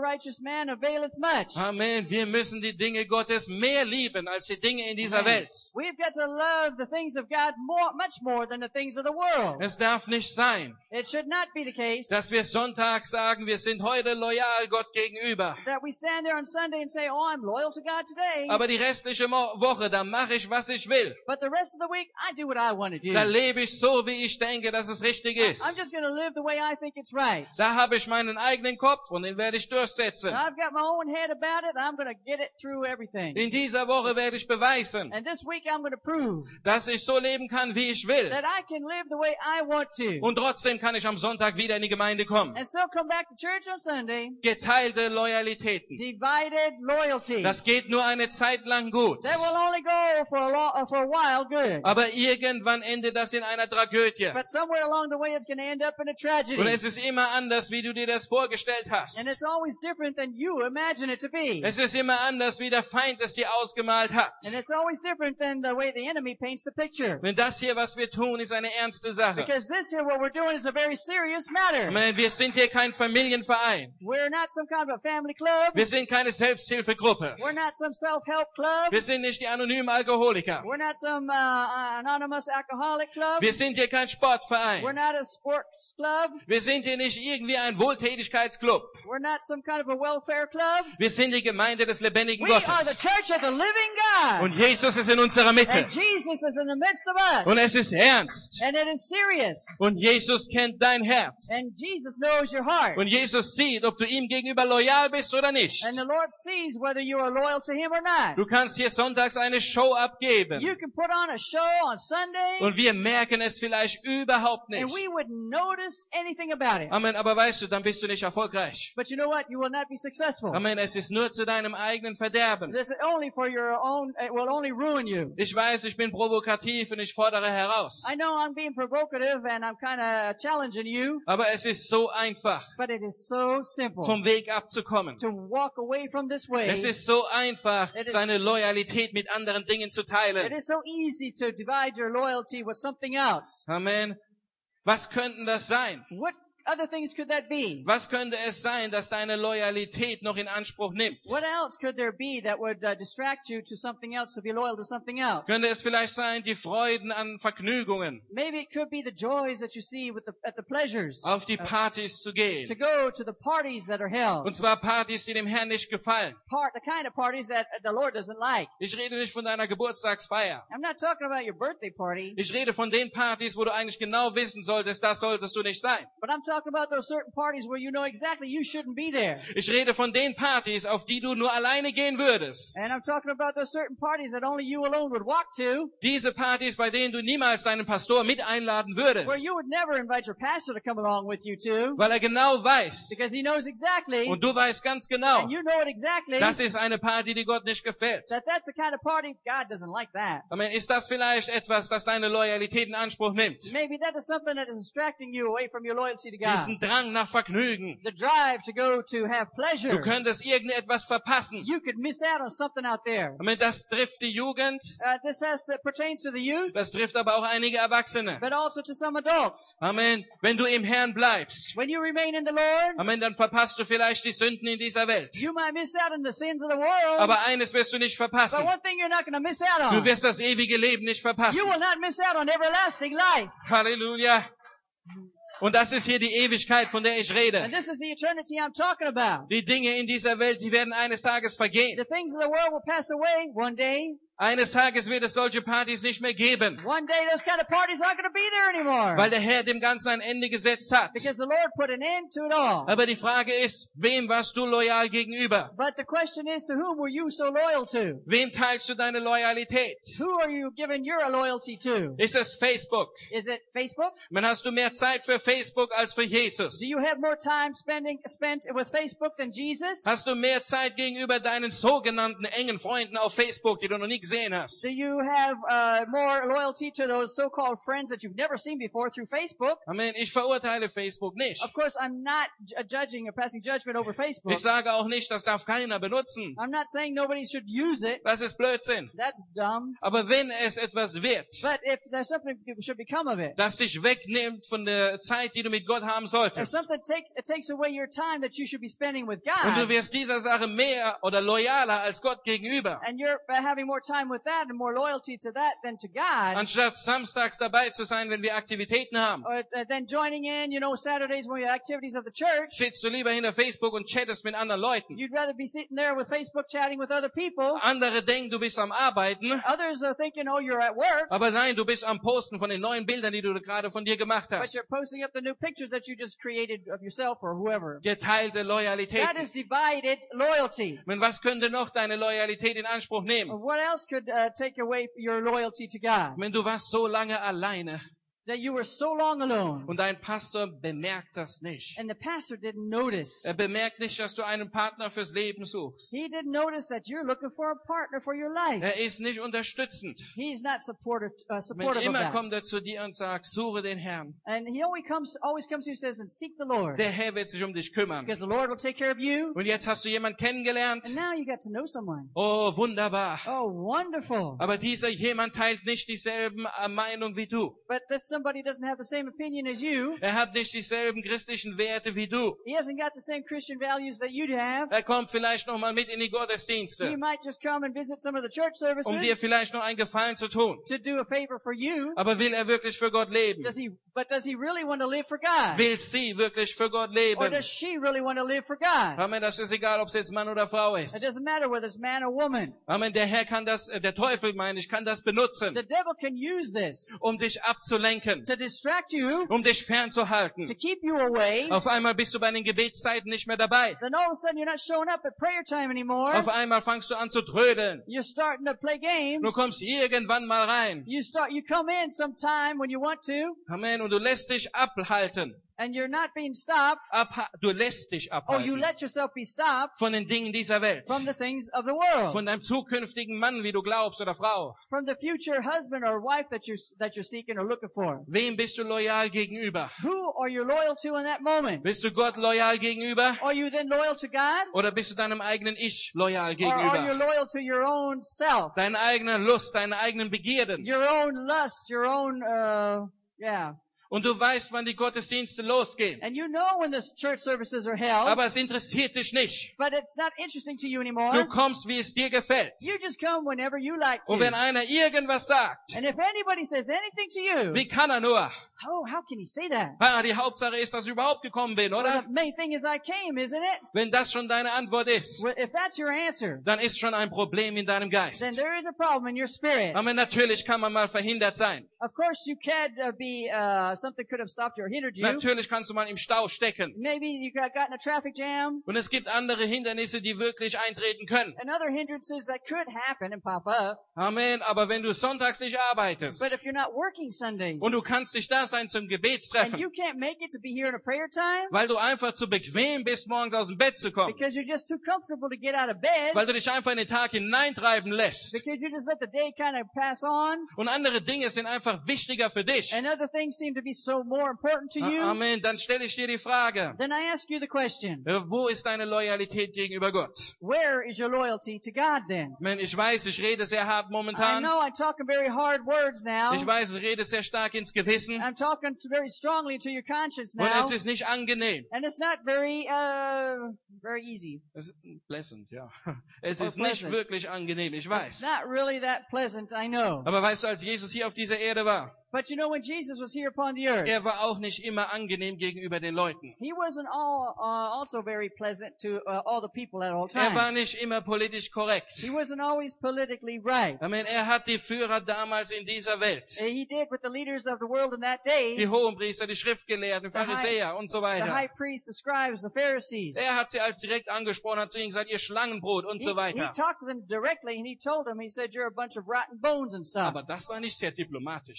Speaker 2: man availeth much.
Speaker 1: Amen. Wir müssen die Dinge Gottes mehr lieben als die Dinge in dieser Welt.
Speaker 2: We've got to love the things of God much more than the things of the world.
Speaker 1: Es darf nicht sein,
Speaker 2: It should not be the case
Speaker 1: dass wir Sonntag sagen, wir sind heute loyal Gott gegenüber.
Speaker 2: that we stand there on Sunday and say, oh, I'm loyal to God today.
Speaker 1: Aber die restliche Woche, da mache ich, was ich will.
Speaker 2: But the rest of the week, I do what I want to do.
Speaker 1: Da lebe ich so, wie ich denke, dass es richtig
Speaker 2: I'm
Speaker 1: ist.
Speaker 2: just going to live the way I think it's right.
Speaker 1: Da habe ich meinen eigenen Kopf und den werde ich durchsetzen.
Speaker 2: I've got my own head about it. I'm going to get it through everything.
Speaker 1: In dieser Woche werde ich beweisen,
Speaker 2: And this week I'm going to prove
Speaker 1: dass ich so leben kann, wie ich will.
Speaker 2: that I can live the way I want to.
Speaker 1: Und trotzdem kann ich am Sonntag wieder in die Gemeinde kommen.
Speaker 2: And still come back to church on Sunday.
Speaker 1: Geteilte Loyalitäten.
Speaker 2: Divided loyalty.
Speaker 1: Das geht nur eine Zeit lang gut.
Speaker 2: That will only go for a while good.
Speaker 1: Aber irgendwann endet das in einer Tragödie.
Speaker 2: But somewhere along the way it's going to end up in a tragedy.
Speaker 1: Und es ist immer anders, wie du dir das vorgestellt hast.
Speaker 2: And it's always different than you imagine it to be.
Speaker 1: Es ist immer anders, wie der Feind es dir ausgemalt hat.
Speaker 2: And it's always different than the way the enemy paints the picture.
Speaker 1: Denn das hier, was wir tun, ist eine ernste Sache.
Speaker 2: Because this here, what we're doing is a very serious matter.
Speaker 1: Amen. Wir sind hier kein Familienverein.
Speaker 2: We're not some kind of a family club.
Speaker 1: Wir sind keine Selbsthilfegruppe.
Speaker 2: We're not some self-help club.
Speaker 1: Wir sind nicht die anonymen Alkoholiker.
Speaker 2: We're not some anonymous alcoholic club.
Speaker 1: Wir sind hier kein
Speaker 2: We're
Speaker 1: Sportverein.
Speaker 2: not a sports club.
Speaker 1: Wir sind hier nicht irgendwie ein Wohltätigkeitsclub.
Speaker 2: We're not some kind of a welfare club.
Speaker 1: Wir sind die Gemeinde des lebendigen
Speaker 2: We are the
Speaker 1: Gottes.
Speaker 2: church of the living God.
Speaker 1: Und Jesus ist in unserer Mitte.
Speaker 2: And Jesus is in the midst of us.
Speaker 1: Und es ist ernst.
Speaker 2: And it is serious.
Speaker 1: Und Jesus kennt dein Herz.
Speaker 2: And Jesus knows your heart.
Speaker 1: Und Jesus sieht, ob du ihm gegenüber loyal bist oder nicht.
Speaker 2: And the Lord sees whether you are loyal to Him or not.
Speaker 1: Du kannst hier sonntags eine Show abgeben.
Speaker 2: You can put on a show on Sunday,
Speaker 1: Und wir merken es vielleicht überhaupt
Speaker 2: and
Speaker 1: nicht.
Speaker 2: we wouldn't notice anything about it.
Speaker 1: Amen, aber weißt du, dann bist du nicht erfolgreich.
Speaker 2: But you know what? You will not be successful.
Speaker 1: Amen, es ist nur zu deinem eigenen Verderben.
Speaker 2: This is only for your own, it will only ruin you.
Speaker 1: Ich weiß, ich bin provokativ und ich fordere heraus.
Speaker 2: I know I'm being provocative and I'm kind of challenging you,
Speaker 1: Aber es ist so einfach,
Speaker 2: but it is so simple
Speaker 1: vom Weg abzukommen.
Speaker 2: to walk away from this way.
Speaker 1: Es ist so einfach,
Speaker 2: It is-
Speaker 1: seine Loyalität mit anderen Dingen zu
Speaker 2: It
Speaker 1: teilen.
Speaker 2: is so easy to divide your loyalty with something else.
Speaker 1: Amen. Was könnten das sein?
Speaker 2: What other things could that be?
Speaker 1: Was könnte es sein, dass deine Loyalität noch in Anspruch nimmt?
Speaker 2: What else could there be that would distract you to something else, to be loyal to something else?
Speaker 1: Könnte es vielleicht sein, die Freuden an Vergnügungen,
Speaker 2: Maybe it could be the joys that you see at the pleasures,
Speaker 1: auf die Partys zu
Speaker 2: to
Speaker 1: gehen?
Speaker 2: go to the parties that are held.
Speaker 1: Und zwar Partys, die dem Herrn nicht gefallen.
Speaker 2: The kind of parties that the Lord doesn't like.
Speaker 1: Ich rede nicht von deiner Geburtstagsfeier.
Speaker 2: I'm not talking about your birthday party,
Speaker 1: Ich rede von den Partys, wo du eigentlich genau wissen solltest, das solltest du nicht sein.
Speaker 2: but I'm talking about those certain parties where you know exactly you shouldn't be there.
Speaker 1: Ich rede von den Partys, auf die du nur alleine gehen würdest.
Speaker 2: And I'm talking about those certain parties that only you alone would walk to,
Speaker 1: Diese Partys, bei denen du niemals deinen Pastor mit einladen
Speaker 2: where
Speaker 1: würdest.
Speaker 2: you would never invite your pastor to come along with you to,
Speaker 1: Weil er genau weiß,
Speaker 2: because he knows exactly,
Speaker 1: und du weißt ganz genau,
Speaker 2: and you know it exactly,
Speaker 1: das ist eine Party, die Gott nicht gefällt.
Speaker 2: that that's the kind of party God doesn't like that.
Speaker 1: Amen. Ist das vielleicht etwas, das deine Loyalität in Anspruch nimmt?
Speaker 2: Maybe that is something that is distracting you away from your loyalty to God.
Speaker 1: Diesen Drang nach Vergnügen.
Speaker 2: The drive to go to have pleasure.
Speaker 1: Du könntest irgendetwas verpassen.
Speaker 2: You could miss out on something out there.
Speaker 1: Amen. Das trifft die Jugend,
Speaker 2: This pertains to the youth,
Speaker 1: das trifft aber auch einige Erwachsene.
Speaker 2: but also to some adults.
Speaker 1: Amen. Wenn du im Herrn bleibst,
Speaker 2: When you remain in the Lord,
Speaker 1: Amen, dann verpasst du vielleicht die Sünden in dieser Welt.
Speaker 2: you might miss out on the sins of the world,
Speaker 1: Aber eines wirst du nicht
Speaker 2: but
Speaker 1: verpassen.
Speaker 2: one thing you're not going to miss out
Speaker 1: Du
Speaker 2: on.
Speaker 1: wirst das ewige Leben nicht verpassen.
Speaker 2: You will not miss out on everlasting life.
Speaker 1: Halleluja. Und das ist hier die Ewigkeit, von der ich rede.
Speaker 2: And this is the eternity I'm talking about.
Speaker 1: Die Dinge in dieser Welt, die werden eines Tages vergehen.
Speaker 2: The things of the world will pass away one day.
Speaker 1: Eines Tages wird es solche Partys nicht mehr geben,
Speaker 2: One day those kind of parties aren't going to be there anymore.
Speaker 1: weil der Herr dem Ganzen ein Ende gesetzt hat.
Speaker 2: Because the Lord put an end to it all.
Speaker 1: Aber die Frage ist, wem warst du loyal gegenüber?
Speaker 2: But the question is, to whom were you so loyal to?
Speaker 1: Wem teilst du deine Loyalität?
Speaker 2: Who are you giving your loyalty to?
Speaker 1: Ist es Facebook?
Speaker 2: Is it Facebook?
Speaker 1: Man hast du mehr Zeit für Facebook als für Jesus?
Speaker 2: Do you have more time spent with Facebook than Jesus?
Speaker 1: Hast du mehr Zeit gegenüber deinen sogenannten engen Freunden auf Facebook, die du noch nie gesehen gesehen hast?
Speaker 2: Do you have more loyalty to those so-called friends that you've never seen before through Facebook?
Speaker 1: Amen. Ich verurteile Facebook nicht.
Speaker 2: Of course, I'm not judging or passing judgment over Facebook.
Speaker 1: Ich sage auch nicht, das darf keiner benutzen.
Speaker 2: I'm not saying nobody should use it.
Speaker 1: Das ist Blödsinn.
Speaker 2: That's dumb.
Speaker 1: Aber wenn es etwas wird,
Speaker 2: But if there's something that should become of it,
Speaker 1: das dich wegnimmt von der Zeit, die du mit Gott haben
Speaker 2: if
Speaker 1: solltest,
Speaker 2: something takes away your time that you should be spending with
Speaker 1: und du
Speaker 2: God,
Speaker 1: wirst dieser Sache mehr oder loyaler als Gott gegenüber,
Speaker 2: and you're having more time with that and more loyalty to that than to God,
Speaker 1: anstatt samstags dabei zu sein, wenn wir Aktivitäten haben,
Speaker 2: or then joining in, Saturdays when we have activities of the church,
Speaker 1: sitzt du lieber hinter Facebook und chattest mit anderen Leuten.
Speaker 2: you'd rather be sitting there with Facebook chatting with other people.
Speaker 1: Andere denken, du bist am Arbeiten,
Speaker 2: Others are thinking, oh, you're at work,
Speaker 1: aber nein, du bist am Posten von den neuen Bildern, die du gerade von dir gemacht
Speaker 2: but
Speaker 1: hast.
Speaker 2: you're posting up the new pictures that you just created of yourself or whoever.
Speaker 1: Geteilte Loyalität.
Speaker 2: That is divided loyalty.
Speaker 1: Und was könnte noch deine Loyalität in Anspruch nehmen?
Speaker 2: What else could take away your loyalty to God?
Speaker 1: Wenn du warst so lange alleine
Speaker 2: That you were so long alone,
Speaker 1: und dein Pastor bemerkt das nicht.
Speaker 2: and the pastor didn't notice.
Speaker 1: Er bemerkt nicht, dass du einen Partner fürs Leben suchst.
Speaker 2: He didn't notice that you're looking for a partner for your life.
Speaker 1: Er ist nicht unterstützend.
Speaker 2: He's not supportive
Speaker 1: Wenn
Speaker 2: of
Speaker 1: immer
Speaker 2: that.
Speaker 1: kommt er zu dir und sagt, suche den Herrn.
Speaker 2: And he always comes to you and says, and seek the Lord.
Speaker 1: Der Herr wird sich um dich kümmern.
Speaker 2: Because the Lord will take care of you.
Speaker 1: Und jetzt hast du jemanden kennengelernt.
Speaker 2: And now you got to know someone.
Speaker 1: Oh, wunderbar.
Speaker 2: Oh, wonderful.
Speaker 1: Aber dieser jemand teilt nicht dieselben Meinung wie du.
Speaker 2: But this somebody doesn't have the same opinion as you.
Speaker 1: Er hat nicht dieselben christlichen Werte wie du.
Speaker 2: He hasn't got the same Christian values that you have.
Speaker 1: Er kommt vielleicht noch mal mit in die
Speaker 2: He
Speaker 1: Gottesdienste,
Speaker 2: might just come and visit some of the church services
Speaker 1: um dir vielleicht noch einen Gefallen zu tun.
Speaker 2: to do a favor for you.
Speaker 1: Aber will er wirklich für Gott leben?
Speaker 2: Does he really want to live for God?
Speaker 1: Will sie wirklich für Gott
Speaker 2: Or
Speaker 1: leben?
Speaker 2: does she really want to live for God?
Speaker 1: Amen, das ist egal, ob es jetzt Mann oder Frau
Speaker 2: It
Speaker 1: ist.
Speaker 2: doesn't matter whether it's man or woman.
Speaker 1: Amen, der Herr kann das, der Teufel meine ich, kann das benutzen,
Speaker 2: The devil can use this
Speaker 1: um dich abzulenken,
Speaker 2: to distract you,
Speaker 1: um dich
Speaker 2: to
Speaker 1: fernzuhalten.
Speaker 2: keep you away.
Speaker 1: Auf einmal bist du bei den Gebetszeiten nicht mehr dabei.
Speaker 2: Then all of a sudden you're not showing up at prayer time anymore.
Speaker 1: Auf einmal fangst du an zu trödeln.
Speaker 2: You're starting to play games.
Speaker 1: Du kommst irgendwann mal rein.
Speaker 2: You come in sometime when you want to,
Speaker 1: Amen, und du lässt dich abhalten.
Speaker 2: and you're not being stopped.
Speaker 1: Du lässt dich
Speaker 2: Oh, you
Speaker 1: abhalten
Speaker 2: let yourself be stopped
Speaker 1: von den Dingen dieser Welt.
Speaker 2: from the things of the world.
Speaker 1: Von deinem zukünftigen Mann, wie du glaubst, oder Frau.
Speaker 2: From the future husband or wife that you're seeking or looking for.
Speaker 1: Wem bist du loyal gegenüber?
Speaker 2: Who are you loyal to in that moment?
Speaker 1: Bist du Gott loyal gegenüber?
Speaker 2: Are you then loyal to God?
Speaker 1: Oder bist du deinem eigenen Ich loyal
Speaker 2: Or are you
Speaker 1: gegenüber?
Speaker 2: loyal to your own self?
Speaker 1: Deine eigene Lust, deine eigenen Begierden.
Speaker 2: Your own lust, your own, yeah.
Speaker 1: Und du weißt, wann die Gottesdienste losgehen.
Speaker 2: And you know when the church services are held,
Speaker 1: Aber es interessiert dich nicht.
Speaker 2: but it's not interesting to you
Speaker 1: Du
Speaker 2: anymore.
Speaker 1: kommst, wie es dir gefällt.
Speaker 2: You just come whenever you like
Speaker 1: Und wenn
Speaker 2: to.
Speaker 1: einer irgendwas sagt,
Speaker 2: And if anybody says anything to you,
Speaker 1: wie kann er nur?
Speaker 2: oh, how can he say that?
Speaker 1: Die Hauptsache ist, dass ich überhaupt gekommen bin,
Speaker 2: Well,
Speaker 1: oder?
Speaker 2: the main thing is I came, isn't it?
Speaker 1: Wenn das schon deine Antwort ist,
Speaker 2: Well, if that's your answer,
Speaker 1: dann ist schon ein Problem in deinem Geist.
Speaker 2: then there is a problem in your spirit.
Speaker 1: Aber natürlich kann man mal verhindert sein.
Speaker 2: Of course, you can something could have stopped you or hindered you.
Speaker 1: Natürlich kannst du mal im Stau stecken.
Speaker 2: Maybe you got in a traffic jam.
Speaker 1: Und es gibt andere Hindernisse, die wirklich eintreten können.
Speaker 2: And other hindrances that could happen and pop up.
Speaker 1: Amen. Aber wenn du sonntags nicht arbeitest
Speaker 2: But if you're not working Sundays,
Speaker 1: und du kannst nicht da sein zum
Speaker 2: and
Speaker 1: Gebetstreffen,
Speaker 2: you can't make it to be here in a prayer time,
Speaker 1: weil du einfach zu bequem bist, morgens aus dem Bett zu kommen,
Speaker 2: because you're just too comfortable to get out of bed,
Speaker 1: weil du dich einfach in den Tag hineintreiben lässt
Speaker 2: because you just let the day kind of pass on,
Speaker 1: und andere Dinge sind einfach wichtiger für dich.
Speaker 2: and other things seem to be so more important to you,
Speaker 1: Amen. Dann stelle ich dir die Frage,
Speaker 2: then I ask you the question,
Speaker 1: wo ist deine Loyalität gegenüber Gott?
Speaker 2: where is your loyalty to God then?
Speaker 1: Amen. Ich weiß, ich rede sehr hart
Speaker 2: I
Speaker 1: momentan.
Speaker 2: know I'm talking very hard words now.
Speaker 1: Ich weiß, ich rede sehr stark ins Gewissen.
Speaker 2: I'm talking very strongly to your conscience
Speaker 1: Und
Speaker 2: now.
Speaker 1: es ist nicht angenehm.
Speaker 2: And it's not very easy.
Speaker 1: Es ist pleasant, ja. Es
Speaker 2: Or
Speaker 1: ist nicht
Speaker 2: pleasant.
Speaker 1: wirklich angenehm, ich
Speaker 2: It's
Speaker 1: weiß.
Speaker 2: not really that pleasant, I know.
Speaker 1: Aber weißt du, als Jesus hier auf dieser Erde war,
Speaker 2: But you know, when Jesus was here upon the earth,
Speaker 1: er war auch nicht immer angenehm gegenüber den Leuten.
Speaker 2: he wasn't also very pleasant to all the people at all
Speaker 1: Er war
Speaker 2: times.
Speaker 1: nicht immer politisch korrekt.
Speaker 2: He wasn't always politically right.
Speaker 1: Amen. Er hat die Führer damals in dieser Welt,
Speaker 2: He did with the leaders of the world in that day,
Speaker 1: die Hohenpriester, die Schriftgelehrten, die Pharisäer und so
Speaker 2: the high
Speaker 1: weiter.
Speaker 2: priests, the scribes, the Pharisees.
Speaker 1: Er hat sie als direkt angesprochen, hat zu ihnen gesagt, ihr Schlangenbrot und so
Speaker 2: He
Speaker 1: weiter.
Speaker 2: talked to them directly, and he told them, he said, you're a bunch of rotten bones and stuff.
Speaker 1: Aber das war nicht sehr diplomatisch.
Speaker 2: Well,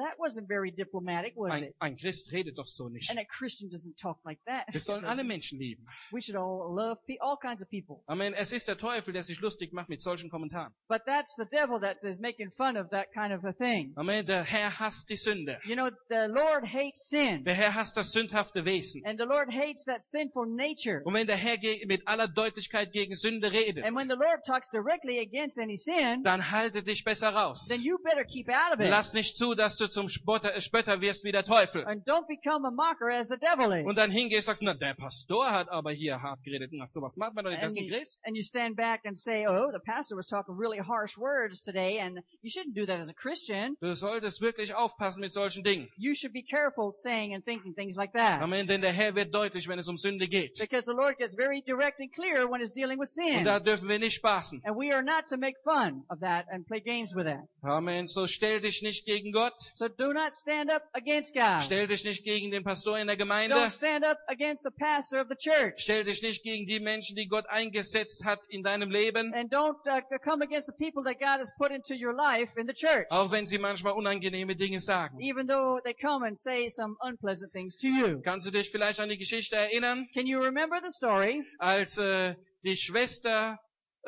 Speaker 2: that wasn't very diplomatic, was it?
Speaker 1: Ein Christ redet doch so nicht.
Speaker 2: And a Christian doesn't talk like that.
Speaker 1: Wir sollen alle Menschen lieben.
Speaker 2: We should all love all kinds of people.
Speaker 1: Amen. Es ist der Teufel, der sich lustig macht mit solchen Kommentaren.
Speaker 2: But that's the devil that is making fun of that kind of a thing.
Speaker 1: Amen. Der Herr hasst die Sünde.
Speaker 2: You know, the Lord hates sin.
Speaker 1: Der Herr hasst das sündhafte Wesen.
Speaker 2: And the Lord hates that sinful nature.
Speaker 1: Und wenn der Herr mit aller Deutlichkeit gegen Sünde redet,
Speaker 2: And when the Lord talks directly against any sin,
Speaker 1: dann halte dich besser raus.
Speaker 2: then you better keep out of it.
Speaker 1: Lass nicht zu, dass du zum Spötter wirst wie der Teufel.
Speaker 2: And don't become a mocker as the devil is.
Speaker 1: Und dann hingehst und sagst, na, der Pastor hat aber hier hart geredet. Na, sowas macht man doch nicht, das ist ein Christ.
Speaker 2: And you stand back and say, oh, the pastor was talking really harsh words today, and you shouldn't do that as a Christian.
Speaker 1: Du solltest wirklich aufpassen mit solchen Dingen.
Speaker 2: You should be careful saying and thinking things like that.
Speaker 1: Amen, denn der Herr wird deutlich, wenn es um Sünde geht.
Speaker 2: Because the Lord gets very direct and clear when it's dealing with
Speaker 1: Und
Speaker 2: sin.
Speaker 1: da dürfen wir nicht spaßen.
Speaker 2: And we are not to make fun of that and play games with that.
Speaker 1: Amen, so stell dich nicht gegen Gott.
Speaker 2: So do not stand up against God.
Speaker 1: Stell dich nicht gegen den Pastor in der Gemeinde.
Speaker 2: Don't stand up against the pastor of the church.
Speaker 1: Stell dich nicht gegen die Menschen, die Gott eingesetzt hat in deinem Leben.
Speaker 2: And don't come against the people that God has put into your life in the church.
Speaker 1: Auch wenn sie manchmal unangenehme Dinge sagen.
Speaker 2: Even though they come and say some unpleasant things to you.
Speaker 1: Kannst du dich vielleicht an die Geschichte erinnern,
Speaker 2: Can you remember the story
Speaker 1: als die Schwester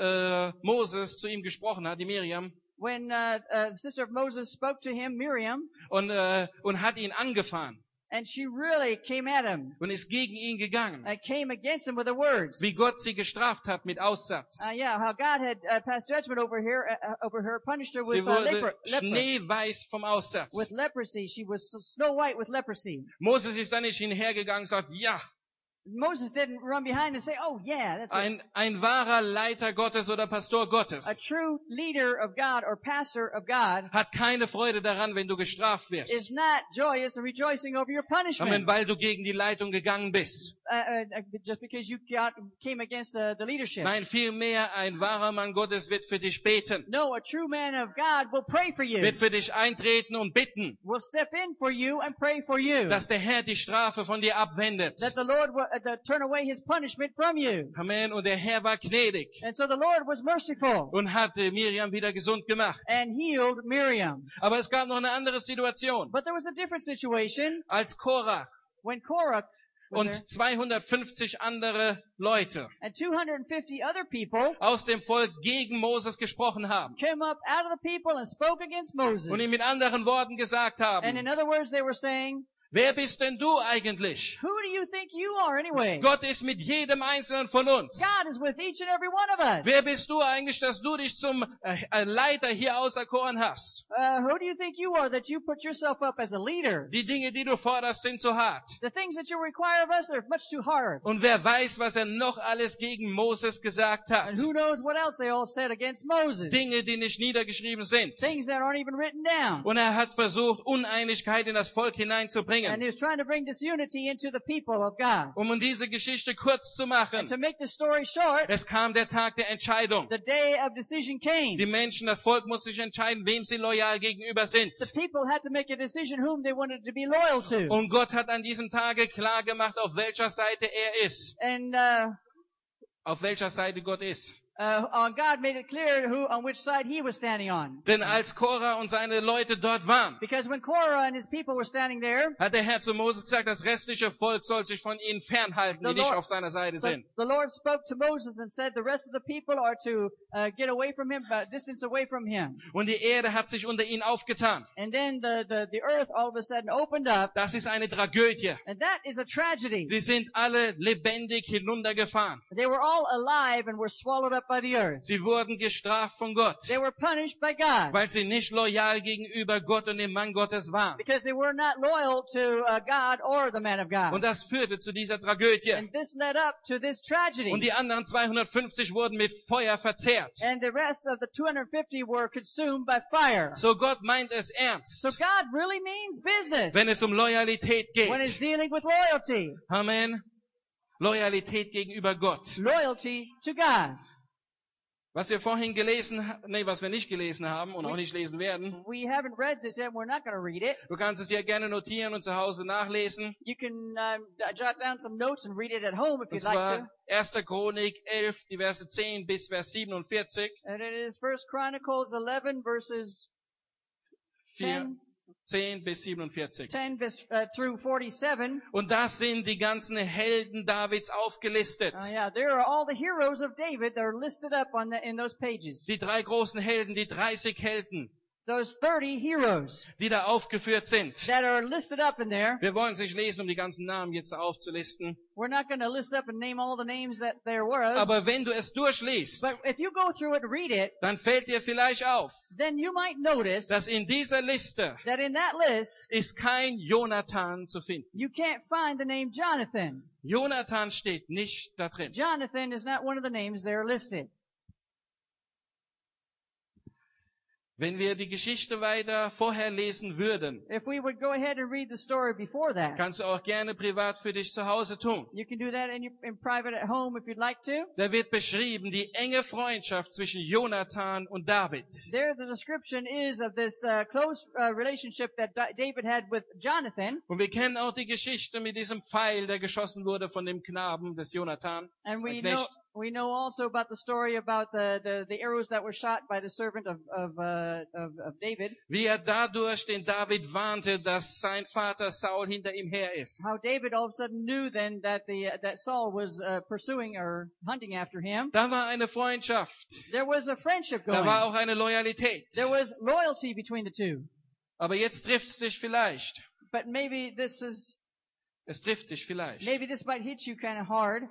Speaker 1: Moses zu ihm gesprochen hat, die Miriam,
Speaker 2: when the sister of Moses spoke to him, Miriam,
Speaker 1: und hat ihn angefahren
Speaker 2: and she really came at him,
Speaker 1: und ist gegen ihn gegangen,
Speaker 2: came against him with her words.
Speaker 1: wie Gott sie gestraft hat mit Aussatz.
Speaker 2: How God had passed judgment over her, punished her
Speaker 1: Sie
Speaker 2: with
Speaker 1: wurde schneeweiß vom Aussatz.
Speaker 2: with leprosy. She was snow white with leprosy.
Speaker 1: Moses ist dann nicht hinhergegangen und sagt, ja,
Speaker 2: Moses didn't run behind and say, "Oh yeah, that's it."
Speaker 1: ein wahrer Leiter Gottes oder Pastor
Speaker 2: A
Speaker 1: Gottes
Speaker 2: true leader of God or pastor of God
Speaker 1: hat keine Freude daran, wenn du gestraft wirst.
Speaker 2: is not joyous or rejoicing over your
Speaker 1: Amen,
Speaker 2: punishment.
Speaker 1: weil du gegen die Leitung gegangen bist.
Speaker 2: Just because you came against the leadership.
Speaker 1: Nein, vielmehr ein wahrer Mann Gottes wird für dich beten,
Speaker 2: No, a true man of God will pray for you.
Speaker 1: wird für dich eintreten und bitten,
Speaker 2: Will step in for you and pray for you.
Speaker 1: dass der Herr die Strafe von dir abwendet.
Speaker 2: That the Lord will turn away His punishment from you.
Speaker 1: Amen. Und der Herr war gnädig
Speaker 2: And so the Lord was merciful
Speaker 1: und hat Miriam wieder gesund gemacht.
Speaker 2: and healed Miriam.
Speaker 1: Aber es gab noch eine andere Situation.
Speaker 2: But there was a different situation
Speaker 1: Als Korach
Speaker 2: when Korah was
Speaker 1: und
Speaker 2: there,
Speaker 1: 250 andere Leute
Speaker 2: and 250 other people
Speaker 1: aus dem Volk gegen Moses gesprochen haben
Speaker 2: came up out of the people and spoke against Moses.
Speaker 1: und ihm mit anderen Worten gesagt
Speaker 2: And in
Speaker 1: haben,
Speaker 2: other words, they were saying,
Speaker 1: wer bist denn du eigentlich?
Speaker 2: who do you think you are anyway?
Speaker 1: Gott ist mit jedem Einzelnen von uns.
Speaker 2: God is with each and every one of us.
Speaker 1: Wer bist du eigentlich, dass du dich zum Leiter hier auserkoren hast?
Speaker 2: Who do you think you are that you put yourself up as a leader?
Speaker 1: Die Dinge, die du forderst, sind zu hart.
Speaker 2: The things that you require of us are much too hard.
Speaker 1: Und wer weiß, was er noch alles gegen Moses gesagt hat.
Speaker 2: And who knows what else they all said against Moses?
Speaker 1: Dinge, die nicht niedergeschrieben sind.
Speaker 2: Things that aren't even written down.
Speaker 1: Und er hat versucht, Uneinigkeit in das Volk hineinzubringen.
Speaker 2: And he was trying to bring disunity into the people of God.
Speaker 1: Um diese Geschichte kurz zu
Speaker 2: And
Speaker 1: machen.
Speaker 2: to make the story short,
Speaker 1: Es kam der Tag der Entscheidung.
Speaker 2: the day of decision came.
Speaker 1: Die Menschen, das Volk muss sich entscheiden, wem sie loyal gegenüber sind.
Speaker 2: The people had to make a decision whom they wanted to be loyal to.
Speaker 1: Und Gott hat an diesem Tage klar gemacht, auf welcher Seite er ist.
Speaker 2: And
Speaker 1: Auf welcher Seite Gott ist.
Speaker 2: God made it clear on which side he was standing on.
Speaker 1: Denn als Korah und seine Leute dort waren,
Speaker 2: Because when Korah and his people were standing there,
Speaker 1: hat der Herr zu Moses gesagt, das restliche Volk soll sich von ihnen fernhalten, die nicht auf seiner Seite sind.
Speaker 2: the Lord spoke to Moses and said the rest of the people are to get away from him, distance away from him.
Speaker 1: Und die Erde hat sich unter ihnen aufgetan.
Speaker 2: And then the earth all of a sudden opened up,
Speaker 1: Das ist eine Tragödie.
Speaker 2: and that is a tragedy.
Speaker 1: Sie sind alle lebendig hinuntergefahren.
Speaker 2: They were all alive and were swallowed up by the earth.
Speaker 1: Sie wurden gestraft von Gott,
Speaker 2: They were punished by God
Speaker 1: weil sie nicht loyal gegenüber Gott und dem Mann Gottes waren.
Speaker 2: because they were not loyal to God or the man of God.
Speaker 1: Und das führte zu dieser Tragödie.
Speaker 2: And this led up to this tragedy.
Speaker 1: Und die anderen 250 wurden mit Feuer verzehrt.
Speaker 2: And the rest of the 250 were consumed by fire.
Speaker 1: So Gott meint es ernst,
Speaker 2: So God really means business
Speaker 1: wenn es um Loyalität
Speaker 2: when it's
Speaker 1: geht.
Speaker 2: dealing with loyalty.
Speaker 1: Amen. Loyalität gegenüber Gott.
Speaker 2: Loyalty to God.
Speaker 1: Was wir vorhin was wir nicht gelesen haben und auch nicht lesen werden.
Speaker 2: We haven't read this yet. We're not going to read it.
Speaker 1: Du kannst es dir gerne notieren und zu Hause nachlesen.
Speaker 2: You can jot down some notes and read it at home if
Speaker 1: Und
Speaker 2: you'd like to.
Speaker 1: zwar 1. Chronik 11, die Verse 10 bis Vers 47.
Speaker 2: And it is 1 Chronicles 11 verses 10
Speaker 1: 10 bis 47.
Speaker 2: 10 through 47.
Speaker 1: Und da sind die ganzen Helden Davids aufgelistet.
Speaker 2: Yeah, there are all the heroes of David that are listed up in those pages.
Speaker 1: Die 3 großen Helden, die 30 Helden,
Speaker 2: Those 30 heroes
Speaker 1: die da aufgeführt sind.
Speaker 2: that are listed up in there.
Speaker 1: Wir wollen es nicht lesen, um die ganzen Namen jetzt aufzulisten.
Speaker 2: We're not going to list up and name all the names that there was.
Speaker 1: Aber wenn du es durchliest,
Speaker 2: But if you go through it and read it,
Speaker 1: dann fällt dir vielleicht auf,
Speaker 2: then you might notice
Speaker 1: dass in dieser Liste
Speaker 2: that in that list,
Speaker 1: ist kein Jonathan zu finden.
Speaker 2: you can't find the name Jonathan.
Speaker 1: Jonathan steht nicht da drin.
Speaker 2: Jonathan is not one of the names there listed.
Speaker 1: Wenn wir die Geschichte weiter vorher lesen würden,
Speaker 2: If we would go ahead and read the story before that,
Speaker 1: kannst du auch gerne privat für dich zu Hause tun.
Speaker 2: you can do that in private at home if you'd like to.
Speaker 1: Da wird beschrieben die enge Freundschaft zwischen Jonathan und David.
Speaker 2: There, the description is of this close relationship that David had with Jonathan.
Speaker 1: Und wir kennen auch die Geschichte mit diesem Pfeil, der geschossen wurde von dem Knaben des Jonathan.
Speaker 2: And
Speaker 1: Das war
Speaker 2: we know also about the story about the arrows that were shot by the servant of David.
Speaker 1: Wie er dadurch den David warnte, dass sein Vater Saul hinter ihm her ist.
Speaker 2: How David all of a sudden knew then that that Saul was pursuing or hunting after him.
Speaker 1: Da war eine Freundschaft.
Speaker 2: There was a friendship
Speaker 1: Da war
Speaker 2: going.
Speaker 1: auch eine Loyalität.
Speaker 2: There was loyalty between the two.
Speaker 1: Aber jetzt trifft es dich vielleicht.
Speaker 2: But maybe
Speaker 1: Es trifft dich vielleicht.
Speaker 2: this might hit you kind of hard.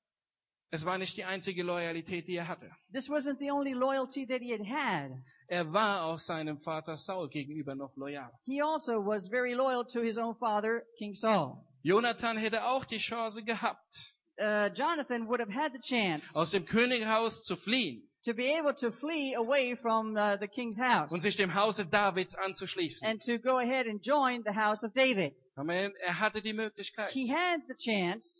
Speaker 1: Es war nicht die einzige Loyalität, die er hatte.
Speaker 2: This wasn't the only loyalty that he had.
Speaker 1: Er war auch seinem Vater Saul gegenüber noch loyal.
Speaker 2: He also was very loyal to his own father, King Saul.
Speaker 1: Jonathan hätte auch die Chance gehabt,
Speaker 2: Jonathan would have had the chance
Speaker 1: aus dem Könighaus zu fliehen
Speaker 2: to be able to flee away from the king's house
Speaker 1: und sich dem Hause Davids anzuschließen.
Speaker 2: and to go ahead and join the house of David.
Speaker 1: Amen. Er hatte die Möglichkeit.
Speaker 2: He had the chance,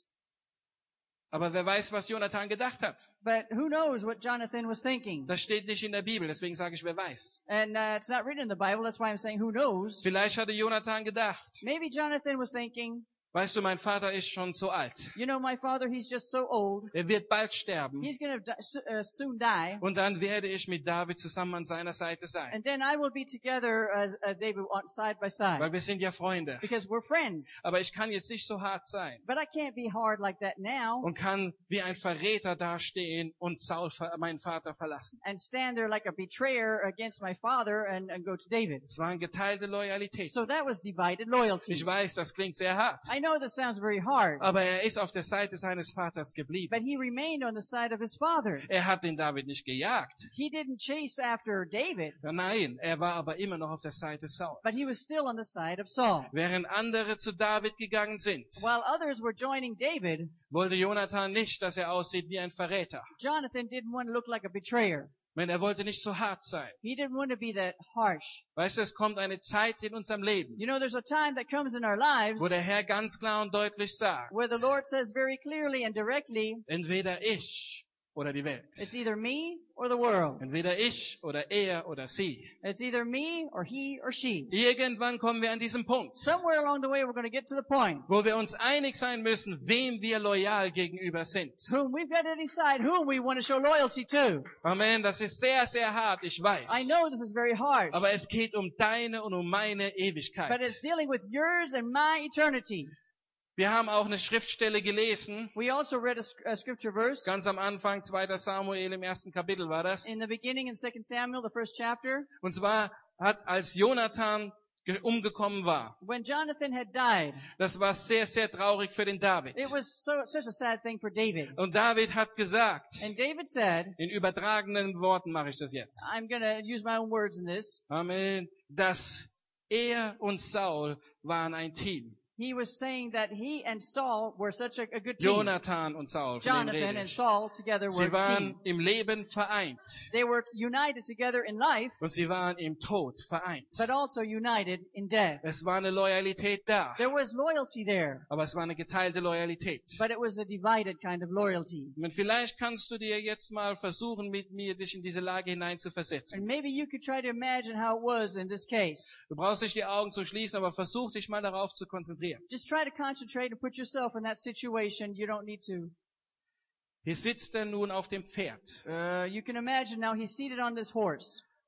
Speaker 1: Aber wer weiß, was Jonathan gedacht hat?
Speaker 2: but who knows what Jonathan was thinking?
Speaker 1: Das steht nicht in der Bibel, deswegen sage ich, wer weiß.
Speaker 2: And it's not written in the Bible, that's why I'm saying who knows.
Speaker 1: Vielleicht hatte Jonathan gedacht,
Speaker 2: Maybe Jonathan was thinking,
Speaker 1: weißt du, mein Vater ist schon so alt.
Speaker 2: you know, my father, he's just so old.
Speaker 1: Er wird bald sterben.
Speaker 2: He's going to soon die.
Speaker 1: Und dann werde ich mit David zusammen an seiner Seite sein.
Speaker 2: And then I will be together as David side by side.
Speaker 1: Weil wir sind ja Freunde.
Speaker 2: Because we're friends.
Speaker 1: Aber ich kann jetzt nicht so hart sein.
Speaker 2: But I can't be hard like that now
Speaker 1: Und kann wie ein Verräter dastehen und Saul, meinen Vater, verlassen.
Speaker 2: and stand there like a betrayer against my father and go to David.
Speaker 1: Es waren geteilte Loyalität.
Speaker 2: So that was divided loyalty.
Speaker 1: Ich weiß, das klingt sehr hart.
Speaker 2: I know this sounds very hard,
Speaker 1: Aber er ist auf der Seite seines Vaters geblieben.
Speaker 2: but he remained on the side of his father.
Speaker 1: Er hat den David nicht gejagt.
Speaker 2: He didn't chase after David,
Speaker 1: Nein, er war aber immer noch auf der Seite Sauls.
Speaker 2: but he was still on the side of Saul.
Speaker 1: Während andere zu David gegangen sind,
Speaker 2: While others were joining David,
Speaker 1: wollte Jonathan nicht, dass er aussieht wie ein Verräter.
Speaker 2: Jonathan didn't want to look like a betrayer.
Speaker 1: Er wollte nicht so hart sein.
Speaker 2: He didn't want to be that harsh.
Speaker 1: Weißt du, es kommt eine Zeit in unserem Leben,
Speaker 2: You know, there's a time that comes in our lives
Speaker 1: wo der Herr ganz klar und deutlich sagt,
Speaker 2: where the Lord says very clearly and directly,
Speaker 1: entweder ich oder die Welt.
Speaker 2: it's either me or the world.
Speaker 1: Entweder ich oder er oder sie.
Speaker 2: It's either me or he or she.
Speaker 1: Irgendwann kommen wir an diesen Punkt,
Speaker 2: Somewhere along the way, we're going to get to the point
Speaker 1: wo wir uns einig sein müssen, wem wir loyal gegenüber sind.
Speaker 2: whom we've got to decide whom we want to show loyalty to.
Speaker 1: Amen, das ist sehr, sehr hart, ich weiß.
Speaker 2: I know this is very harsh,
Speaker 1: Aber es geht um deine und um meine
Speaker 2: but
Speaker 1: Ewigkeit.
Speaker 2: it's dealing with yours and my eternity.
Speaker 1: Wir haben auch eine Schriftstelle gelesen,
Speaker 2: We also read a scripture verse
Speaker 1: ganz am Anfang, 2. Samuel im 1. Kapitel war das.
Speaker 2: in the beginning in 2 Samuel, the first chapter,
Speaker 1: Und zwar als Jonathan umgekommen war.
Speaker 2: when Jonathan had died.
Speaker 1: Das war sehr, sehr traurig für den David.
Speaker 2: It was such a sad thing for David.
Speaker 1: Und David hat gesagt,
Speaker 2: And David said,
Speaker 1: in übertragenen Worten mache ich das jetzt.
Speaker 2: I'm going to use my own words in this.
Speaker 1: Amen. Dass er und Saul waren ein Team.
Speaker 2: He was saying that he and Saul were such a good team.
Speaker 1: Jonathan und Saul, von dem
Speaker 2: Jonathan
Speaker 1: rede
Speaker 2: and
Speaker 1: ich.
Speaker 2: Saul together were
Speaker 1: Sie
Speaker 2: a
Speaker 1: waren
Speaker 2: team.
Speaker 1: im Leben vereint.
Speaker 2: They were united together in life,
Speaker 1: Und sie waren im Tod vereint.
Speaker 2: but also united in death.
Speaker 1: Es war eine Loyalität da.
Speaker 2: There was loyalty there,
Speaker 1: Aber es war eine geteilte Loyalität.
Speaker 2: but it was a divided kind of loyalty.
Speaker 1: Und vielleicht kannst du dir jetzt mal versuchen, mit mir dich in diese Lage hineinzuversetzen.
Speaker 2: And maybe you could try to imagine how it was in this case.
Speaker 1: Du brauchst nicht die Augen zu schließen, aber versuch dich mal darauf zu konzentrieren.
Speaker 2: Just try to concentrate and put yourself in that situation. You don't need to.
Speaker 1: Hier sitzt er nun auf dem Pferd.
Speaker 2: You can imagine now he's seated on this horse.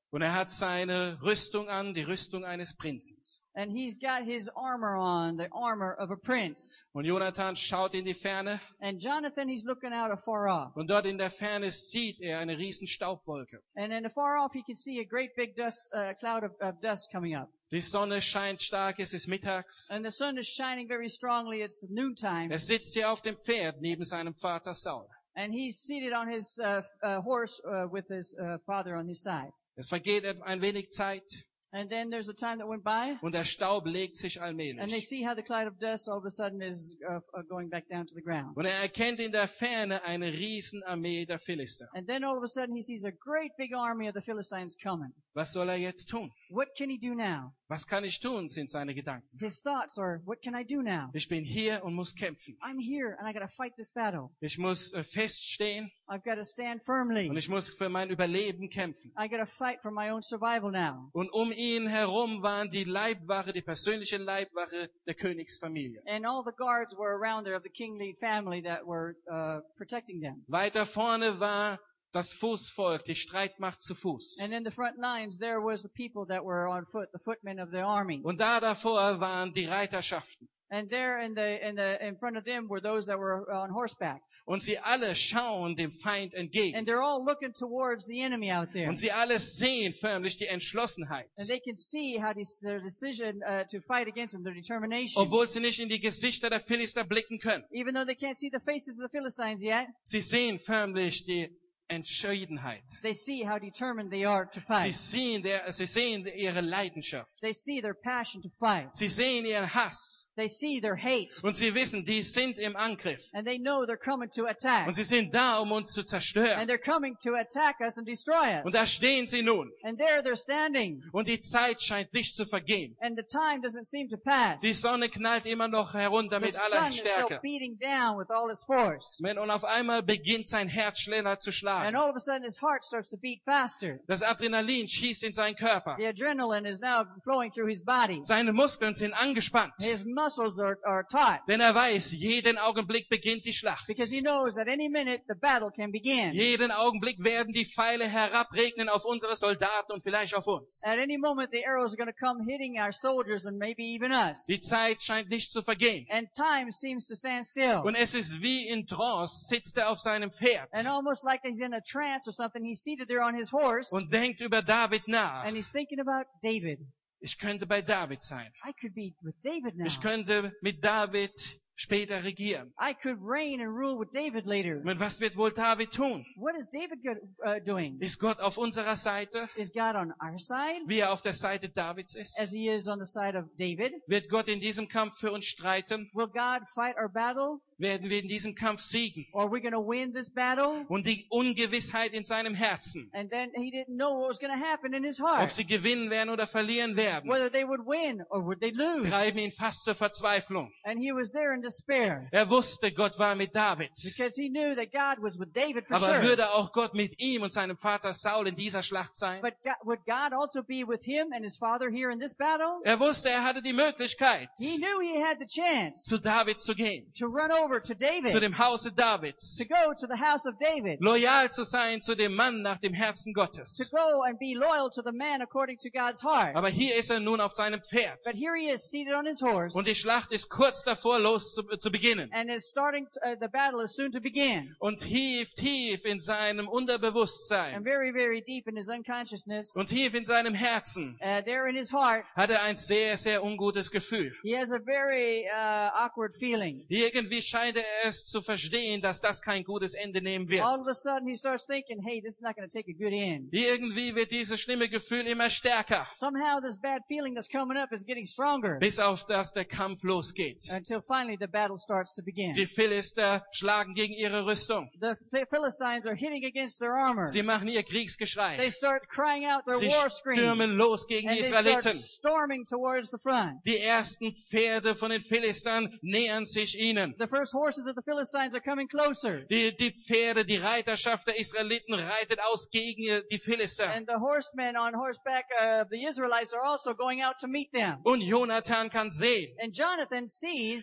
Speaker 1: Und er hat seine Rüstung an, die Rüstung eines Prinzen.
Speaker 2: And he's got his armor on, the armor of a prince.
Speaker 1: Und Jonathan schaut in die Ferne
Speaker 2: And Jonathan, he's looking out afar off.
Speaker 1: und dort in der Ferne sieht er eine riesen Staubwolke.
Speaker 2: And in afar off, he can see a great big cloud of dust coming up.
Speaker 1: Die Sonne scheint stark, es ist mittags.
Speaker 2: And the sun is shining very strongly. It's the noontime.
Speaker 1: Er sitzt hier auf dem Pferd neben seinem Vater Saul.
Speaker 2: And he's seated on his horse with his father on his side.
Speaker 1: Es vergeht ein wenig Zeit
Speaker 2: And then there's a time that went by.
Speaker 1: und der Staub legt sich
Speaker 2: And they
Speaker 1: allmählich.
Speaker 2: see how the cloud of dust all of a sudden is going back down to the ground.
Speaker 1: Und er erkennt in der Ferne eine Riesenarmee der Philister.
Speaker 2: And then all of a sudden he sees a great big army of the Philistines coming.
Speaker 1: Was soll er jetzt tun?
Speaker 2: What can he do now?
Speaker 1: Was kann ich tun, sind seine Gedanken.
Speaker 2: His thoughts are, what can I do now?
Speaker 1: Ich bin hier und muss kämpfen.
Speaker 2: I'm here and I gotta fight this battle.
Speaker 1: Ich muss feststehen
Speaker 2: I've got to stand firmly.
Speaker 1: und ich muss für mein Überleben kämpfen.
Speaker 2: I gotta fight for my own survival now.
Speaker 1: Und um ihn herum waren die Leibwache, die persönliche Leibwache der Königsfamilie.
Speaker 2: And all the guards were around there of the kingly family that were protecting them.
Speaker 1: Weiter vorne war das Fußvolk, die Streitmacht zu Fuß.
Speaker 2: And in the front lines there was the people that were on foot, the footmen of the army.
Speaker 1: Und da davor waren die Reiterschaften.
Speaker 2: And there in front of them were those that were on horseback.
Speaker 1: Und sie alle schauen dem Feind entgegen.
Speaker 2: And they're all looking towards the enemy out there.
Speaker 1: Und sie alle sehen förmlich die Entschlossenheit.
Speaker 2: And they can see how their decision to fight against them, their determination.
Speaker 1: Obwohl sie nicht in die Gesichter der Philister blicken können.
Speaker 2: Even though they can't see the faces of the Philistines yet,
Speaker 1: Sie sehen förmlich die Entschiedenheit.
Speaker 2: they see how determined they are to
Speaker 1: Sie
Speaker 2: fight.
Speaker 1: sehen ihre Leidenschaft.
Speaker 2: They see their passion to fight.
Speaker 1: Sie sehen ihren Hass.
Speaker 2: They see their hate.
Speaker 1: Und sie wissen, die sind im Angriff.
Speaker 2: And they know they're coming to attack.
Speaker 1: Und sie sind da, um uns zu zerstören.
Speaker 2: And they're coming to attack us and destroy
Speaker 1: Und
Speaker 2: us.
Speaker 1: da stehen sie nun.
Speaker 2: And there they're standing.
Speaker 1: Und die Zeit scheint nicht zu vergehen.
Speaker 2: And the time doesn't seem to pass.
Speaker 1: Die Sonne knallt immer noch herunter
Speaker 2: The
Speaker 1: mit
Speaker 2: sun
Speaker 1: aller
Speaker 2: is still
Speaker 1: Stärke.
Speaker 2: beating down with all its force.
Speaker 1: Und auf einmal beginnt sein Herz schneller zu
Speaker 2: And
Speaker 1: schlagen.
Speaker 2: all of a sudden his heart starts to beat faster.
Speaker 1: Das Adrenalin schießt in seinen Körper.
Speaker 2: The adrenaline is now flowing through his body.
Speaker 1: Seine Muskeln sind angespannt.
Speaker 2: His muscles are taut.
Speaker 1: Denn er weiß, jeden Augenblick beginnt die Schlacht.
Speaker 2: Because he knows at any minute the battle can begin.
Speaker 1: Jeden Augenblick werden die Pfeile herabregnen auf unsere Soldaten und vielleicht auf uns.
Speaker 2: At any moment the arrows are going to come hitting our soldiers and maybe even us.
Speaker 1: Die Zeit scheint nicht zu vergehen.
Speaker 2: And time seems to stand still.
Speaker 1: Und es ist wie in Trance, sitzt er auf seinem Pferd
Speaker 2: And almost like he's in a trance or something, he's seated there on his horse
Speaker 1: und denkt über David nach.
Speaker 2: and he's thinking about David.
Speaker 1: Ich könnte bei David sein.
Speaker 2: I could be with David now.
Speaker 1: Ich könnte mit David später regieren.
Speaker 2: I could reign and rule with David later.
Speaker 1: Und was wird wohl David tun?
Speaker 2: What is David doing?
Speaker 1: Ist Gott auf unserer Seite,
Speaker 2: Is God on our side
Speaker 1: wie er auf der Seite Davids ist?
Speaker 2: as he is on the side of David?
Speaker 1: Wird Gott in diesem Kampf für uns streiten?
Speaker 2: Will God fight our battle?
Speaker 1: Werden wir in diesem Kampf siegen?
Speaker 2: Or are we going to win this battle?
Speaker 1: Und die Ungewissheit in seinem Herzen,
Speaker 2: And then he didn't know what was going to happen in his
Speaker 1: ob
Speaker 2: heart.
Speaker 1: sie gewinnen werden oder verlieren werden,
Speaker 2: Whether they would win or would they lose.
Speaker 1: treiben ihn fast zur Verzweiflung.
Speaker 2: And he was there in despair.
Speaker 1: Er wusste, Gott war mit David.
Speaker 2: Because he knew that God was with David for
Speaker 1: Aber
Speaker 2: sure.
Speaker 1: würde auch Gott mit ihm und seinem Vater Saul in dieser Schlacht sein?
Speaker 2: But would God also be with him and his father here in this battle?
Speaker 1: Er wusste, er hatte die Möglichkeit,
Speaker 2: He knew he had the chance
Speaker 1: zu David zu gehen,
Speaker 2: to run over to
Speaker 1: zu
Speaker 2: David,
Speaker 1: dem Hause Davids,
Speaker 2: to go to the house of David,
Speaker 1: loyal zu sein zu dem Mann nach dem Herzen
Speaker 2: to
Speaker 1: Gottes.
Speaker 2: go and be loyal to the man according to God's heart.
Speaker 1: Aber hier ist er nun auf seinem Pferd.
Speaker 2: But here he is seated on his horse,
Speaker 1: Und die Schlacht ist kurz davor, zu beginnen.
Speaker 2: and is starting. The battle is soon to begin.
Speaker 1: Und tief in seinem Unterbewusstsein
Speaker 2: And very, very deep in his unconsciousness,
Speaker 1: und tief in seinem Herzen
Speaker 2: there in his heart,
Speaker 1: hat er ein sehr ungutes Gefühl.
Speaker 2: he has a very awkward feeling.
Speaker 1: Irgendwie scheint er es zu verstehen, dass das kein gutes Ende nehmen wird.
Speaker 2: All of a sudden, he starts thinking, "Hey, this is not going to take a good end."
Speaker 1: Irgendwie wird dieses schlimme Gefühl immer stärker,
Speaker 2: Somehow, this bad feeling that's coming up is getting stronger
Speaker 1: bis auf das der Kampf losgeht.
Speaker 2: until finally the battle starts to begin.
Speaker 1: Die Philister schlagen gegen ihre Rüstung.
Speaker 2: The Philistines are hitting against their armor.
Speaker 1: Sie machen ihr
Speaker 2: They
Speaker 1: Kriegsgeschrei.
Speaker 2: start crying out their
Speaker 1: Sie
Speaker 2: war scream,
Speaker 1: stürmen los gegen
Speaker 2: and
Speaker 1: die
Speaker 2: they start
Speaker 1: Israeliten.
Speaker 2: storming towards the front.
Speaker 1: Die ersten Pferde von den Philistern nähern sich ihnen.
Speaker 2: The first horses of the Philistines are coming closer.
Speaker 1: Die Pferde, die Reiterschaft der Israeliten reitet aus gegen die Philister.
Speaker 2: And the horsemen on horseback of the Israelites are also going out to meet them.
Speaker 1: Und Jonathan kann sehen,
Speaker 2: And Jonathan sees
Speaker 1: wie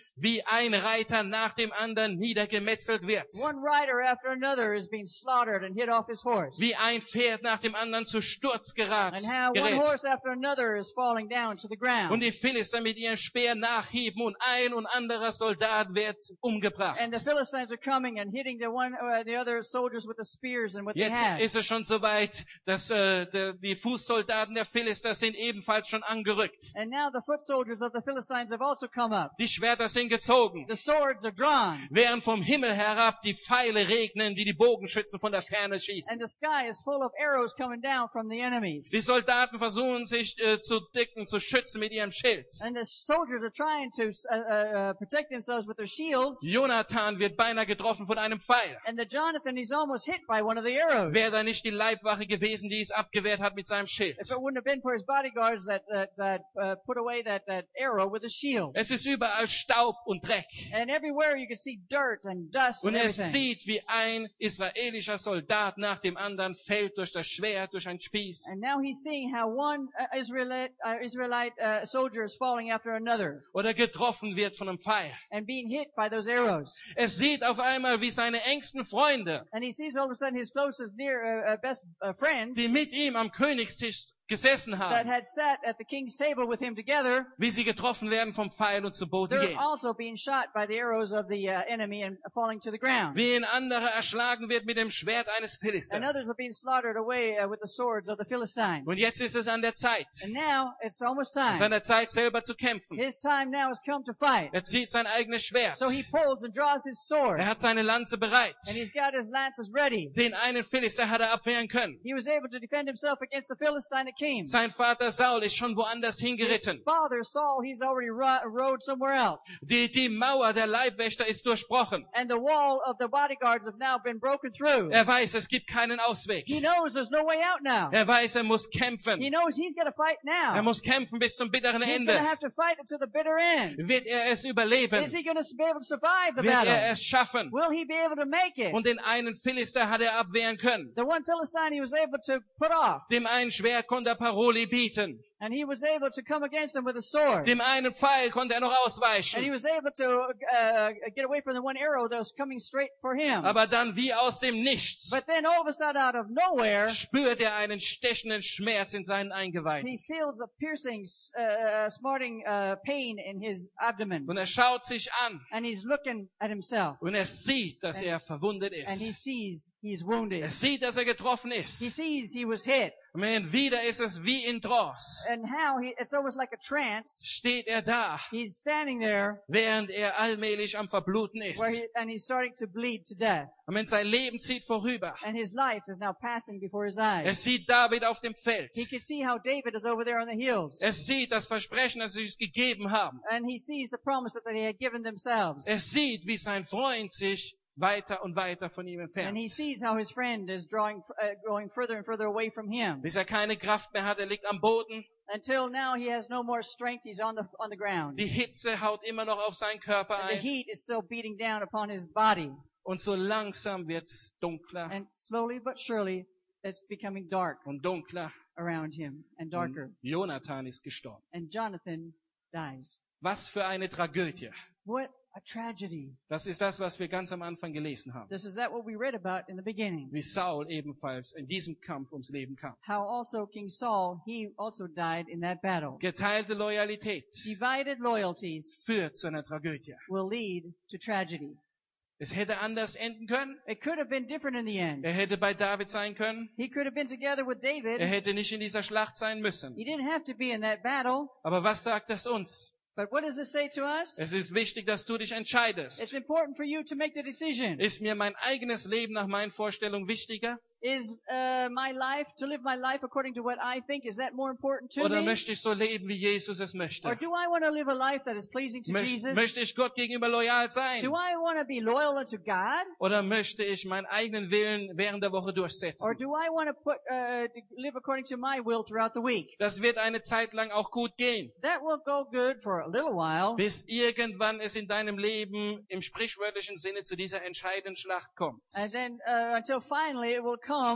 Speaker 1: wie ein Reiter nach dem anderen niedergemetzelt wird.
Speaker 2: One rider after another is being slaughtered and hit off his horse.
Speaker 1: Wie ein Pferd nach dem anderen zu Sturz
Speaker 2: And how one
Speaker 1: gerät.
Speaker 2: horse after another is falling down to the
Speaker 1: Und
Speaker 2: ground.
Speaker 1: die Philister mit ihrem Speer nachhieben und ein und anderer Soldat wird umgebracht.
Speaker 2: And the Philistines are coming and hitting the other soldiers with the spears and what they
Speaker 1: Jetzt
Speaker 2: have.
Speaker 1: ist es schon so weit, dass die Fußsoldaten der Philister sind ebenfalls schon angerückt.
Speaker 2: And now the foot soldiers of the Philistines have also come up.
Speaker 1: Die Schwerter sind gezogen,
Speaker 2: The swords are drawn.
Speaker 1: während vom Himmel herab die Pfeile regnen, die die Bogenschützen von der Ferne schießen.
Speaker 2: And the sky is full of arrows coming down from the enemies.
Speaker 1: Die Soldaten versuchen sich zu decken, zu schützen mit ihrem Schild.
Speaker 2: And the soldiers are trying to protect themselves with their shields.
Speaker 1: Jonathan wird beinahe getroffen von einem Pfeil.
Speaker 2: And the Jonathan, he's almost hit by one of the arrows.
Speaker 1: Wäre da nicht die Leibwache gewesen, die es abgewehrt hat mit seinem Schild.
Speaker 2: If it wouldn't have been for his bodyguards that put away that arrow with his shield.
Speaker 1: Es ist überall Staub und Dreck.
Speaker 2: And everywhere you can see dirt and dust
Speaker 1: Und
Speaker 2: and
Speaker 1: er
Speaker 2: everything.
Speaker 1: sieht, wie ein israelischer Soldat nach dem anderen fällt durch das Schwert, durch einen Spieß.
Speaker 2: And now he's seeing how one Israelite soldier is falling after another
Speaker 1: Oder getroffen wird von einem Pfeil.
Speaker 2: and being hit by those arrows.
Speaker 1: Er sieht auf einmal, wie seine engsten Freunde,
Speaker 2: And he sees all of a sudden his closest, best friends
Speaker 1: die mit ihm am Königstisch gesessen
Speaker 2: that
Speaker 1: haben,
Speaker 2: had sat at the king's table with him together.
Speaker 1: wie sie getroffen werden vom Pfeil und zu Boden
Speaker 2: They're
Speaker 1: gehen.
Speaker 2: also being shot by the arrows of the enemy and falling to the ground.
Speaker 1: Wie ein anderer erschlagen wird mit dem Schwert eines
Speaker 2: And others
Speaker 1: Philisters.
Speaker 2: are being slaughtered away with the swords of the Philistines.
Speaker 1: Und jetzt ist es an der Zeit.
Speaker 2: And now it's almost
Speaker 1: Es ist an
Speaker 2: time.
Speaker 1: der Zeit, selber zu kämpfen.
Speaker 2: His time now has come to fight.
Speaker 1: Er zieht sein eigenes Schwert.
Speaker 2: So he pulls and draws his sword.
Speaker 1: Er hat seine Lanze bereit.
Speaker 2: And he's got his lances ready.
Speaker 1: Den einen Philister hat er abwehren können.
Speaker 2: He was able to defend himself against the Philistine that came.
Speaker 1: Sein Vater Saul ist schon woanders
Speaker 2: His
Speaker 1: hingeritten.
Speaker 2: father Saul, he's already rode somewhere else.
Speaker 1: Die Mauer der Leibwächter ist durchbrochen.
Speaker 2: And the wall of the bodyguards have now been broken through.
Speaker 1: Er weiß, es gibt keinen Ausweg.
Speaker 2: He knows there's no way out now.
Speaker 1: Er weiß, er muss
Speaker 2: He
Speaker 1: kämpfen.
Speaker 2: knows he's got to fight
Speaker 1: Er
Speaker 2: now.
Speaker 1: muss kämpfen bis zum bitteren
Speaker 2: He's going to
Speaker 1: Ende.
Speaker 2: have to fight until the bitter end.
Speaker 1: Wird er es überleben?
Speaker 2: Is he going to be able to survive the
Speaker 1: Wird er
Speaker 2: battle?
Speaker 1: es schaffen?
Speaker 2: Will he be able to make it?
Speaker 1: Und den einen Philister hat er abwehren können.
Speaker 2: The one Philistine he was able to put off.
Speaker 1: Dem einen Schwert konnte er Paroli bieten.
Speaker 2: And he was able to come against him with a sword.
Speaker 1: Dem einen Pfeil konnte er noch
Speaker 2: And he
Speaker 1: ausweichen.
Speaker 2: was able to get away from the one arrow that was coming straight for him.
Speaker 1: Aber dann wie aus dem Nichts
Speaker 2: But then all of a sudden out of nowhere,
Speaker 1: spürt er einen stechenden Schmerz in seinen Eingeweiden.
Speaker 2: he feels a piercing, smarting pain in his abdomen.
Speaker 1: Und er schaut sich an
Speaker 2: And he's looking at himself.
Speaker 1: und er sieht, dass er verwundet
Speaker 2: And he
Speaker 1: ist.
Speaker 2: sees he's
Speaker 1: Er
Speaker 2: wounded.
Speaker 1: sieht, dass er getroffen
Speaker 2: He
Speaker 1: ist.
Speaker 2: sees he was hit.
Speaker 1: Und wieder ist es wie in Trance.
Speaker 2: And how it's almost like a trance.
Speaker 1: Steht er da,
Speaker 2: He's standing there
Speaker 1: während er allmählich am Verbluten ist.
Speaker 2: and he's starting to bleed to death.
Speaker 1: Und sein Leben zieht vorüber.
Speaker 2: And his life is now passing before his
Speaker 1: Er
Speaker 2: eyes.
Speaker 1: sieht David auf dem Feld.
Speaker 2: He can see how David is over there on the hills.
Speaker 1: Er sieht das Versprechen, das sie sich gegeben haben.
Speaker 2: And he sees the promise that they had given themselves.
Speaker 1: Er sieht, wie sein Freund sich weiter und weiter von ihm
Speaker 2: And
Speaker 1: entfernt.
Speaker 2: he sees how his friend is going further and further away from him.
Speaker 1: Bis er keine Kraft mehr hat, er liegt am Boden.
Speaker 2: Until now he has no more strength. He's on the ground.
Speaker 1: Die Hitze haut immer noch auf seinen Körper
Speaker 2: And the
Speaker 1: ein.
Speaker 2: heat is still beating down upon his body.
Speaker 1: Und so langsam wird's dunkler
Speaker 2: And slowly but surely it's becoming dark
Speaker 1: und dunkler.
Speaker 2: around him and darker.
Speaker 1: Und Jonathan ist gestorben.
Speaker 2: And Jonathan dies.
Speaker 1: Was für eine Tragödie.
Speaker 2: What a tragedy.
Speaker 1: Das ist das, was wir ganz am Anfang gelesen haben.
Speaker 2: This is that what we read about in the beginning.
Speaker 1: Wie Saul ebenfalls in diesem Kampf ums Leben kam.
Speaker 2: How also King Saul, he also died in that battle.
Speaker 1: Geteilte Loyalität
Speaker 2: Divided loyalties
Speaker 1: führt zu einer Tragödie.
Speaker 2: will lead to tragedy.
Speaker 1: Es hätte anders enden können.
Speaker 2: It could have been different in the end.
Speaker 1: Er hätte bei David sein können.
Speaker 2: He could have been together with David.
Speaker 1: Er hätte nicht in dieser Schlacht sein müssen.
Speaker 2: He didn't have to be in that battle.
Speaker 1: Aber was sagt das uns?
Speaker 2: But what does it say to us?
Speaker 1: Es ist wichtig, dass du dich entscheidest.
Speaker 2: It's important for you to make the decision.
Speaker 1: Ist mir mein eigenes Leben nach meinen Vorstellungen wichtiger?
Speaker 2: Is my life, to live my life according to what I think, is that more important to
Speaker 1: Oder
Speaker 2: me?
Speaker 1: möchte ich so leben, wie Jesus es möchte?
Speaker 2: Or do I want to live a life that is pleasing to Jesus?
Speaker 1: Möchte ich Gott gegenüber loyal sein?
Speaker 2: Do I want to be loyal unto God?
Speaker 1: Oder möchte ich meinen eigenen Willen während der Woche
Speaker 2: Or
Speaker 1: durchsetzen?
Speaker 2: do I want to live according to my will throughout the week?
Speaker 1: Das wird eine Zeit lang auch gut gehen,
Speaker 2: That will go good for a little while.
Speaker 1: bis irgendwann es in deinem Leben im sprichwörtlichen Sinne zu dieser entscheidenden Schlacht kommt.
Speaker 2: And then until finally it will come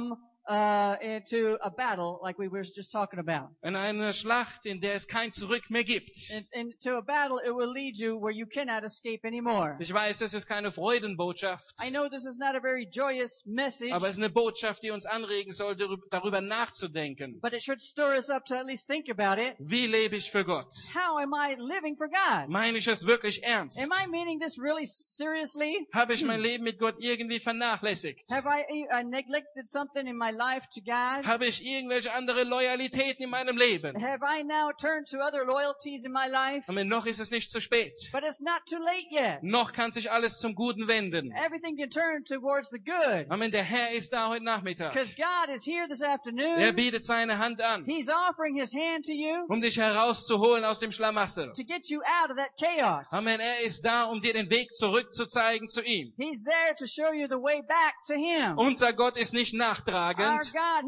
Speaker 2: into a battle like we were just talking about.
Speaker 1: In eine Schlacht, in der es kein Zurück mehr gibt.
Speaker 2: Into a battle, it will lead you where you cannot escape anymore.
Speaker 1: Ich weiß, das ist keine Freudenbotschaft,
Speaker 2: I know this is not a very joyous message,
Speaker 1: aber es ist eine Botschaft, die uns anregen sollte, darüber nachzudenken.
Speaker 2: but it should stir us up to at least think about it.
Speaker 1: Wie lebe ich für Gott?
Speaker 2: How am I living for God?
Speaker 1: Meine ich es wirklich ernst?
Speaker 2: Am I meaning this really seriously?
Speaker 1: Habe ich mein Leben mit Gott irgendwie vernachlässigt?
Speaker 2: Have I neglected something in my life to God?
Speaker 1: Habe ich irgendwelche andere Loyalitäten in meinem Leben?
Speaker 2: Have I now turned to other loyalties in my life?
Speaker 1: Aber noch ist es nicht zu spät.
Speaker 2: But it's not too late yet.
Speaker 1: Noch kann sich alles zum Guten wenden.
Speaker 2: Everything can turn towards the good.
Speaker 1: Amen. Der Herr ist da heute Nachmittag.
Speaker 2: Because God is here this
Speaker 1: Er
Speaker 2: afternoon.
Speaker 1: bietet seine Hand an,
Speaker 2: He's offering His hand to you
Speaker 1: um dich herauszuholen aus dem Schlamassel.
Speaker 2: to get you out of that chaos.
Speaker 1: Amen. Er ist da, um dir den Weg zurückzuzeigen zu ihm.
Speaker 2: He's there to show you the way back to Him.
Speaker 1: Unser Gott ist nicht
Speaker 2: Our
Speaker 1: nachtragend.
Speaker 2: God,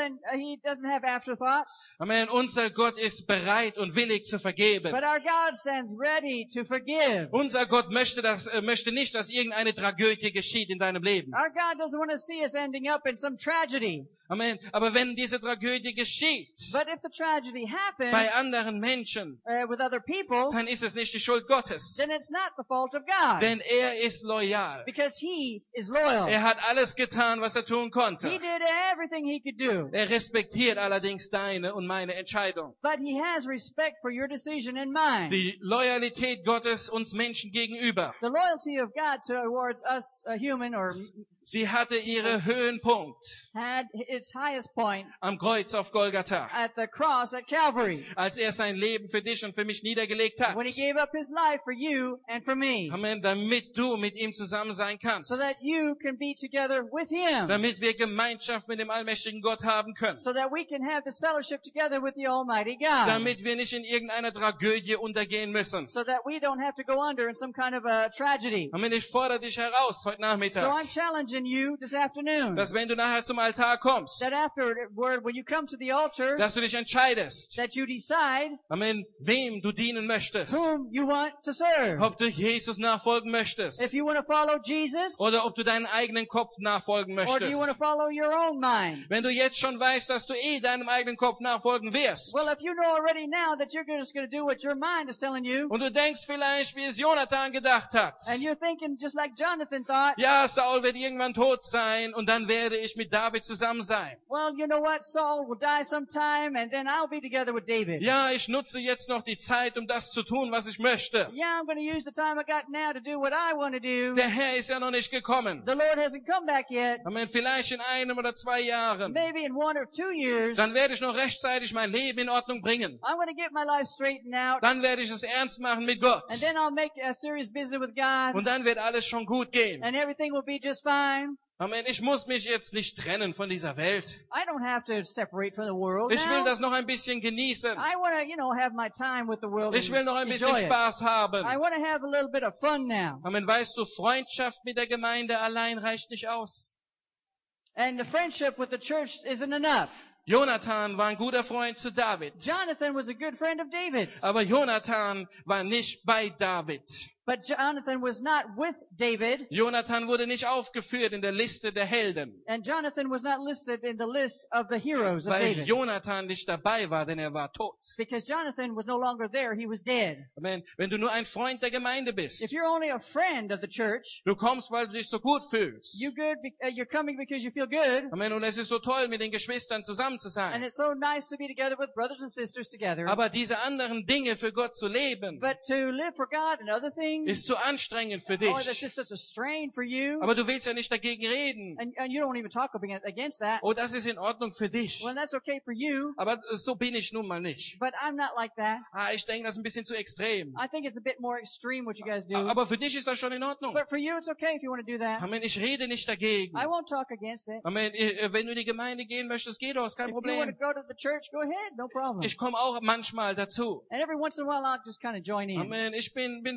Speaker 2: He doesn't have afterthoughts,
Speaker 1: Amen. Unser Gott ist bereit und willig zu vergeben.
Speaker 2: but our God stands ready to forgive.
Speaker 1: Unser Gott möchte nicht, dass irgendeine Tragödie geschieht in deinem Leben.
Speaker 2: Our God doesn't want to see us ending up in some tragedy.
Speaker 1: Amen. Aber wenn diese Tragödie geschieht
Speaker 2: But if the tragedy happens
Speaker 1: bei anderen Menschen,
Speaker 2: with other people,
Speaker 1: dann ist es nicht die Schuld Gottes.
Speaker 2: then it's not the fault of God.
Speaker 1: Denn er ist loyal.
Speaker 2: Because He is loyal.
Speaker 1: Er hat alles getan, was er tun
Speaker 2: He
Speaker 1: konnte.
Speaker 2: did everything He could do.
Speaker 1: Er respektiert allerdings deine und meine Entscheidung.
Speaker 2: But He has respect for your decision and mine.
Speaker 1: Die Loyalität Gottes uns Menschen gegenüber.
Speaker 2: The loyalty of God towards us, a human, or
Speaker 1: Sie hatte ihren Höhenpunkt
Speaker 2: had its highest point
Speaker 1: am Kreuz auf Golgatha,
Speaker 2: at the cross at Calvary,
Speaker 1: als er sein Leben für dich und für mich niedergelegt hat.
Speaker 2: when He gave up His life for you and for me,
Speaker 1: Amen, damit du mit ihm zusammen sein kannst.
Speaker 2: so that you can be together with Him,
Speaker 1: Damit wir Gemeinschaft mit dem allmächtigen Gott haben können.
Speaker 2: so that we can have this fellowship together with the Almighty God,
Speaker 1: Damit wir nicht in irgendeiner Tragödie untergehen müssen.
Speaker 2: so that we don't have to go under in some kind of a tragedy.
Speaker 1: Amen, ich fordere dich heraus heute
Speaker 2: So
Speaker 1: Nachmittag,
Speaker 2: I'm challenging you this afternoon
Speaker 1: dass wenn du nachher zum Altar kommst,
Speaker 2: that afterward, when you come to the altar,
Speaker 1: dass du dich entscheidest,
Speaker 2: that you decide
Speaker 1: Amen, wem du dienen möchtest.
Speaker 2: whom you want to serve.
Speaker 1: Ob du Jesus nachfolgen möchtest
Speaker 2: If you want to follow Jesus,
Speaker 1: oder ob du deinen eigenen Kopf nachfolgen
Speaker 2: or do you want
Speaker 1: möchtest.
Speaker 2: to follow your own mind?
Speaker 1: Wenn du jetzt schon weißt, dass du deinem eigenen Kopf nachfolgen wirst
Speaker 2: Well, if you know already now that you're just going to do what your mind is telling you,
Speaker 1: und du denkst vielleicht, wie es Jonathan gedacht hat.
Speaker 2: and you're thinking just like Jonathan thought,
Speaker 1: Ja, Saul wird irgendwann tot sein und dann werde ich mit David zusammen sein.
Speaker 2: well, you know what? Saul will die sometime, and then I'll be together with David.
Speaker 1: Ja, ich nutze jetzt noch die Zeit, um das zu tun, was ich möchte.
Speaker 2: Yeah, I'm going to use the time I got now to do what I want to do.
Speaker 1: Der Herr ist ja noch nicht gekommen.
Speaker 2: The Lord hasn't come back yet.
Speaker 1: Amen, vielleicht in 1 oder 2 Jahren.
Speaker 2: Maybe in 1 or 2 years,
Speaker 1: Dann werde ich noch rechtzeitig mein Leben in Ordnung bringen.
Speaker 2: I'm going to get my life straightened out,
Speaker 1: Dann werde ich es ernst machen mit Gott.
Speaker 2: and then I'll make a serious business with God,
Speaker 1: Und dann wird alles schon gut gehen.
Speaker 2: and everything will be just fine.
Speaker 1: Amen. Ich muss mich jetzt nicht trennen von dieser Welt.
Speaker 2: I don't have to separate from the world
Speaker 1: Ich will
Speaker 2: now.
Speaker 1: das noch ein bisschen genießen.
Speaker 2: I want to, have my time with the world
Speaker 1: Ich will noch ein
Speaker 2: and
Speaker 1: bisschen
Speaker 2: enjoy it.
Speaker 1: Spaß
Speaker 2: I
Speaker 1: haben.
Speaker 2: want to have a little bit of fun now.
Speaker 1: Amen. Weißt du, Freundschaft mit der Gemeinde allein reicht nicht aus.
Speaker 2: And the friendship with the church isn't enough.
Speaker 1: Jonathan war ein guter Freund zu David.
Speaker 2: Jonathan was a good friend of David's.
Speaker 1: Aber Jonathan war nicht bei David.
Speaker 2: But Jonathan was not with David,
Speaker 1: Jonathan wurde nicht aufgeführt in der Liste der Helden,
Speaker 2: and Jonathan was not listed in the list of the heroes of
Speaker 1: weil
Speaker 2: David.
Speaker 1: Jonathan nicht dabei war, denn er war tot.
Speaker 2: Because Jonathan was no longer there, he was dead.
Speaker 1: Amen. Wenn du nur ein Freund der Gemeinde
Speaker 2: If
Speaker 1: bist,
Speaker 2: you're only a friend of the church,
Speaker 1: du kommst, weil du dich so gut fühlst.
Speaker 2: you're coming because you feel good,
Speaker 1: Amen. Und es ist so toll, mit den Geschwistern zusammen zu
Speaker 2: and
Speaker 1: sein.
Speaker 2: it's so nice to be together with brothers and sisters together.
Speaker 1: Aber diese anderen Dinge für Gott zu leben,
Speaker 2: But to live for God and other things,
Speaker 1: ist zu anstrengend für
Speaker 2: oh, that's
Speaker 1: dich.
Speaker 2: just such a strain for you.
Speaker 1: Aber du willst ja nicht dagegen reden.
Speaker 2: And you don't even talk against that.
Speaker 1: Oh, das ist in Ordnung für dich.
Speaker 2: Well, that's okay for you,
Speaker 1: Aber so bin ich nun mal nicht.
Speaker 2: but I'm not like that.
Speaker 1: Ich denke, das ist ein bisschen zu extrem.
Speaker 2: I think it's a bit more extreme what you guys do.
Speaker 1: Aber für dich ist das schon in Ordnung.
Speaker 2: But for you, it's okay if you want to do that.
Speaker 1: Amen. Ich rede nicht dagegen.
Speaker 2: I won't talk against it.
Speaker 1: Amen. Wenn du in die Gemeinde gehen möchtest, geh doch, ist kein
Speaker 2: If you want to
Speaker 1: Problem.
Speaker 2: go to the church, go ahead, no problem.
Speaker 1: Ich komme auch manchmal dazu.
Speaker 2: And every once in a while, I'll just kind of join in.
Speaker 1: Amen. Ich bin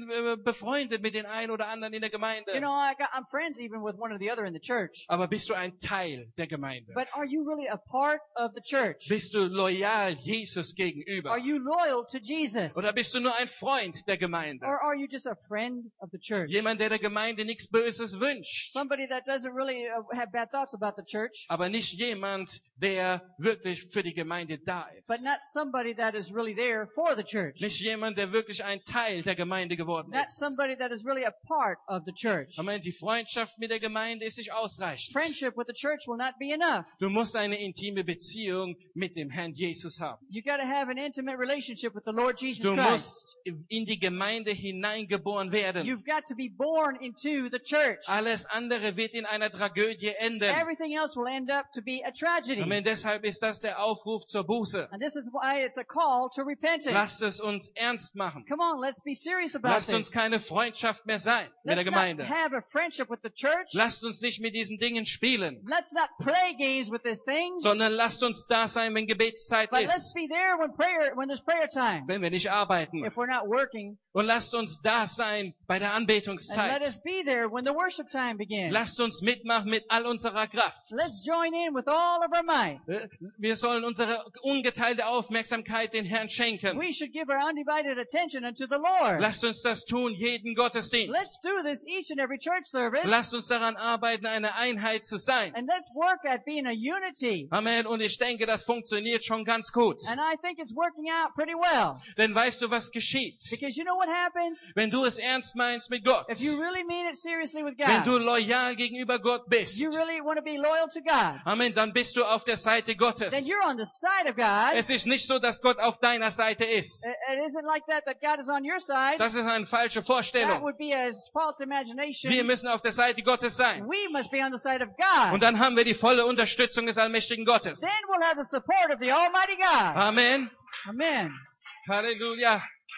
Speaker 1: befreundet mit den einen oder anderen in der Gemeinde.
Speaker 2: You know, I'm friends even with one or the other in the church.
Speaker 1: Aber bist du ein Teil der Gemeinde?
Speaker 2: But are you really a part of the church?
Speaker 1: Bist du loyal Jesus gegenüber?
Speaker 2: Are you loyal to Jesus?
Speaker 1: Oder bist du nur ein Freund der Gemeinde?
Speaker 2: Or are you just a friend of the church?
Speaker 1: Jemand, der Gemeinde nichts Böses wünscht.
Speaker 2: Somebody that doesn't really have bad thoughts about the church,
Speaker 1: Aber nicht jemand, der wirklich für die Gemeinde da ist.
Speaker 2: but not somebody that is really there for the church.
Speaker 1: Nicht jemand, der wirklich ein Teil der Gemeinde geworden
Speaker 2: Not
Speaker 1: ist.
Speaker 2: somebody that is really a part of the church.
Speaker 1: Amen. Die Freundschaft mit der Gemeinde ist nicht ausreichend.
Speaker 2: Friendship with the church will not be enough.
Speaker 1: Du musst eine intime Beziehung mit dem Herrn Jesus haben.
Speaker 2: You got to have an intimate relationship with the Lord Jesus
Speaker 1: Du
Speaker 2: Christ.
Speaker 1: musst in die Gemeinde hineingeboren werden.
Speaker 2: You've got to be born into the church.
Speaker 1: Alles andere wird in einer Tragödie enden.
Speaker 2: Everything else will end up to be a tragedy.
Speaker 1: Amen. Deshalb ist das der Aufruf zur Buße.
Speaker 2: And this is why it's a call to repentance.
Speaker 1: Lasst es uns ernst machen.
Speaker 2: Come on, let's be serious about
Speaker 1: Lasst uns
Speaker 2: this.
Speaker 1: keine Freundschaft mehr sein mit der
Speaker 2: Let's not
Speaker 1: Gemeinde.
Speaker 2: have a friendship with the church.
Speaker 1: Lasst uns nicht mit diesen Dingen spielen,
Speaker 2: Let's not play games with these things.
Speaker 1: sondern lasst uns da sein, wenn Gebetszeit
Speaker 2: But let's
Speaker 1: ist,
Speaker 2: be there when there's prayer time.
Speaker 1: wenn wir nicht arbeiten.
Speaker 2: If we're not working,
Speaker 1: Und lasst uns da sein bei der
Speaker 2: and let
Speaker 1: Anbetungszeit.
Speaker 2: us be there when the worship time begins.
Speaker 1: Lasst uns mitmachen mit all unserer Kraft.
Speaker 2: Let's join in with all of our might.
Speaker 1: Wir sollen unsere ungeteilte Aufmerksamkeit den Herrn schenken.
Speaker 2: We should give our undivided attention unto the Lord.
Speaker 1: Lasst uns das tun, jeden Gottesdienst.
Speaker 2: Let's do this each and every church service.
Speaker 1: Lasst uns daran arbeiten, eine Einheit zu sein.
Speaker 2: And let's work at being a unity.
Speaker 1: Amen. Und ich denke, das funktioniert schon ganz gut.
Speaker 2: And I think it's working out pretty well.
Speaker 1: Denn weißt du, was geschieht?
Speaker 2: Because you know what happens?
Speaker 1: Wenn du es ernst meinst mit Gott,
Speaker 2: If you really mean it seriously with
Speaker 1: wenn du
Speaker 2: God,
Speaker 1: loyal gegenüber Gott bist,
Speaker 2: you really want to be loyal to God,
Speaker 1: Amen, dann bist du auf der Seite Gottes.
Speaker 2: then you're on the side of God.
Speaker 1: Es ist nicht so, dass Gott auf deiner Seite ist.
Speaker 2: It isn't like that God is on your side.
Speaker 1: Das ist eine falsche
Speaker 2: That
Speaker 1: Vorstellung.
Speaker 2: would be a false imagination.
Speaker 1: Wir müssen auf der Seite Gottes sein.
Speaker 2: We must be on the side of God.
Speaker 1: Und dann haben wir die volle Unterstützung des allmächtigen Gottes.
Speaker 2: Then we'll have the support of the Almighty God.
Speaker 1: Amen.
Speaker 2: Amen.
Speaker 1: Halleluja.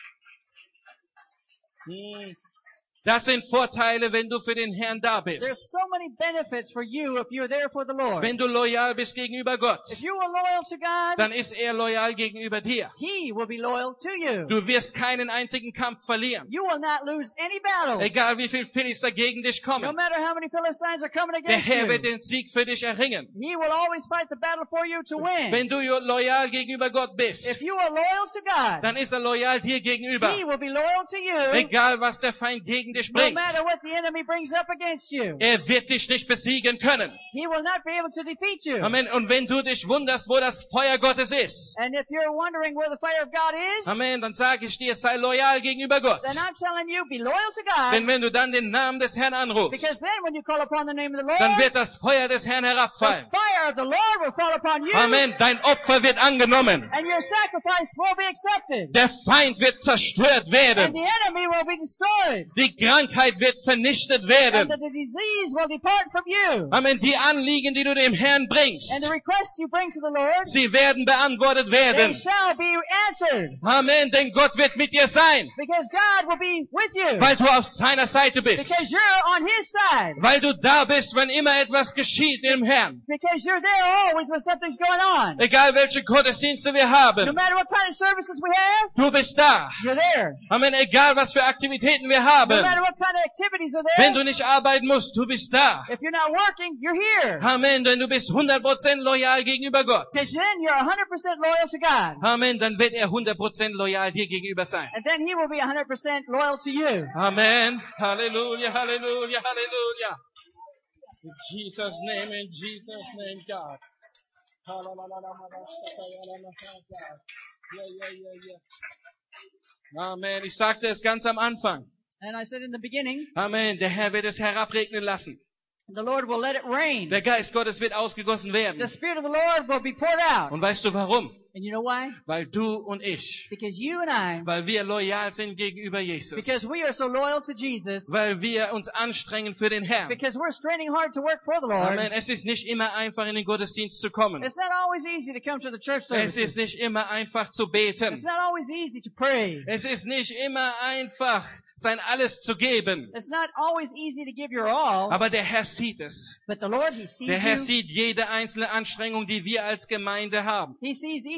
Speaker 1: Das sind Vorteile, wenn du für den Herrn da bist.
Speaker 2: There's so many benefits for you if you're there for the Lord.
Speaker 1: Wenn du loyal bist gegenüber Gott,
Speaker 2: If you are loyal to God,
Speaker 1: dann ist er loyal gegenüber dir.
Speaker 2: He will be loyal to you.
Speaker 1: Du wirst keinen einzigen Kampf verlieren.
Speaker 2: You will not lose any battles.
Speaker 1: Egal wie viele Philister gegen dich
Speaker 2: No
Speaker 1: kommen.
Speaker 2: matter how many Philistines are coming
Speaker 1: Der
Speaker 2: against
Speaker 1: Herr wird
Speaker 2: you.
Speaker 1: den Sieg für dich erringen.
Speaker 2: He will always fight the battle for you to win.
Speaker 1: Wenn du loyal gegenüber Gott bist,
Speaker 2: If you are loyal to God,
Speaker 1: dann ist er loyal dir gegenüber.
Speaker 2: He will be loyal to you
Speaker 1: Egal was der Feind gegen dich
Speaker 2: no
Speaker 1: bringt.
Speaker 2: matter what the enemy brings up against you.
Speaker 1: Er wird dich nicht besiegen können.
Speaker 2: He will not be able to defeat you.
Speaker 1: Amen. Und wenn du dich wunderst, wo das Feuer Gottes ist,
Speaker 2: And if you're wondering where the fire of God is,
Speaker 1: Amen, dann sage ich dir, sei loyal gegenüber Gott.
Speaker 2: then I'm telling you, be loyal to God.
Speaker 1: Denn wenn du dann den Namen des Herrn anrufst,
Speaker 2: Because then when you call upon the name of the
Speaker 1: dann
Speaker 2: Lord,
Speaker 1: wird das Feuer des Herrn
Speaker 2: the
Speaker 1: herabfallen.
Speaker 2: fire of the Lord will fall upon you.
Speaker 1: Amen. Dein Opfer wird angenommen.
Speaker 2: And your sacrifice will be accepted.
Speaker 1: Der Feind wird zerstört
Speaker 2: And
Speaker 1: werden.
Speaker 2: the enemy will be destroyed.
Speaker 1: Die Krankheit wird vernichtet
Speaker 2: And
Speaker 1: werden.
Speaker 2: the disease will depart from you.
Speaker 1: Amen. Die Anliegen, die du dem Herrn bringst,
Speaker 2: And the requests you bring to the Lord,
Speaker 1: sie werden beantwortet
Speaker 2: they
Speaker 1: werden.
Speaker 2: shall be answered.
Speaker 1: Amen. Denn Gott wird mit dir sein,
Speaker 2: Because God will be with you.
Speaker 1: weil du auf seiner Seite bist.
Speaker 2: Because you're on His side.
Speaker 1: Weil du da bist, wenn immer etwas geschieht im Herrn.
Speaker 2: Because you're there always when something's going on.
Speaker 1: Egal welche Gottesdienste wir
Speaker 2: No
Speaker 1: haben,
Speaker 2: matter what kind of services we have,
Speaker 1: du bist da.
Speaker 2: you're there.
Speaker 1: Amen. Egal was für Aktivitäten wir
Speaker 2: No
Speaker 1: haben.
Speaker 2: matter what kind of activities are
Speaker 1: Wenn
Speaker 2: there,
Speaker 1: du nicht arbeiten musst, du bist da.
Speaker 2: if you're not working, you're here.
Speaker 1: Amen. Denn du bist 100% loyal gegenüber Gott.
Speaker 2: Because then you're 100% loyal to God.
Speaker 1: Amen. Dann wird er 100% loyal dir gegenüber sein.
Speaker 2: And then He will be 100% loyal to you.
Speaker 1: Amen. Halleluja, Halleluja, Halleluja. In Jesus' name, God. Amen. Ich sagte es ganz am Anfang.
Speaker 2: And I said in the beginning,
Speaker 1: Amen. Der Herr wird es herabregnen lassen.
Speaker 2: the Lord will let it rain.
Speaker 1: Der Geist Gottes wird ausgegossen werden.
Speaker 2: The Spirit of the Lord will be poured out.
Speaker 1: Und weißt du warum?
Speaker 2: And you know why?
Speaker 1: Weil du und ich,
Speaker 2: Because you and I,
Speaker 1: weil wir loyal sind gegenüber
Speaker 2: because
Speaker 1: Jesus,
Speaker 2: we are so loyal to Jesus,
Speaker 1: weil wir uns anstrengen für den Herrn.
Speaker 2: because we're straining hard to work for the Lord,
Speaker 1: Amen. Es ist nicht immer einfach, in den Gottesdienst zu kommen.
Speaker 2: it's not always easy to come to the church
Speaker 1: Es ist
Speaker 2: services.
Speaker 1: nicht immer einfach zu beten.
Speaker 2: It's not always easy to pray.
Speaker 1: Es ist nicht immer einfach, sein Alles zu geben.
Speaker 2: It's not always easy to give your all,
Speaker 1: Aber der Herr sieht es.
Speaker 2: but the Lord, He sees
Speaker 1: Der Herr
Speaker 2: you.
Speaker 1: sieht jede einzelne Anstrengung, die wir als Gemeinde haben.
Speaker 2: He sees each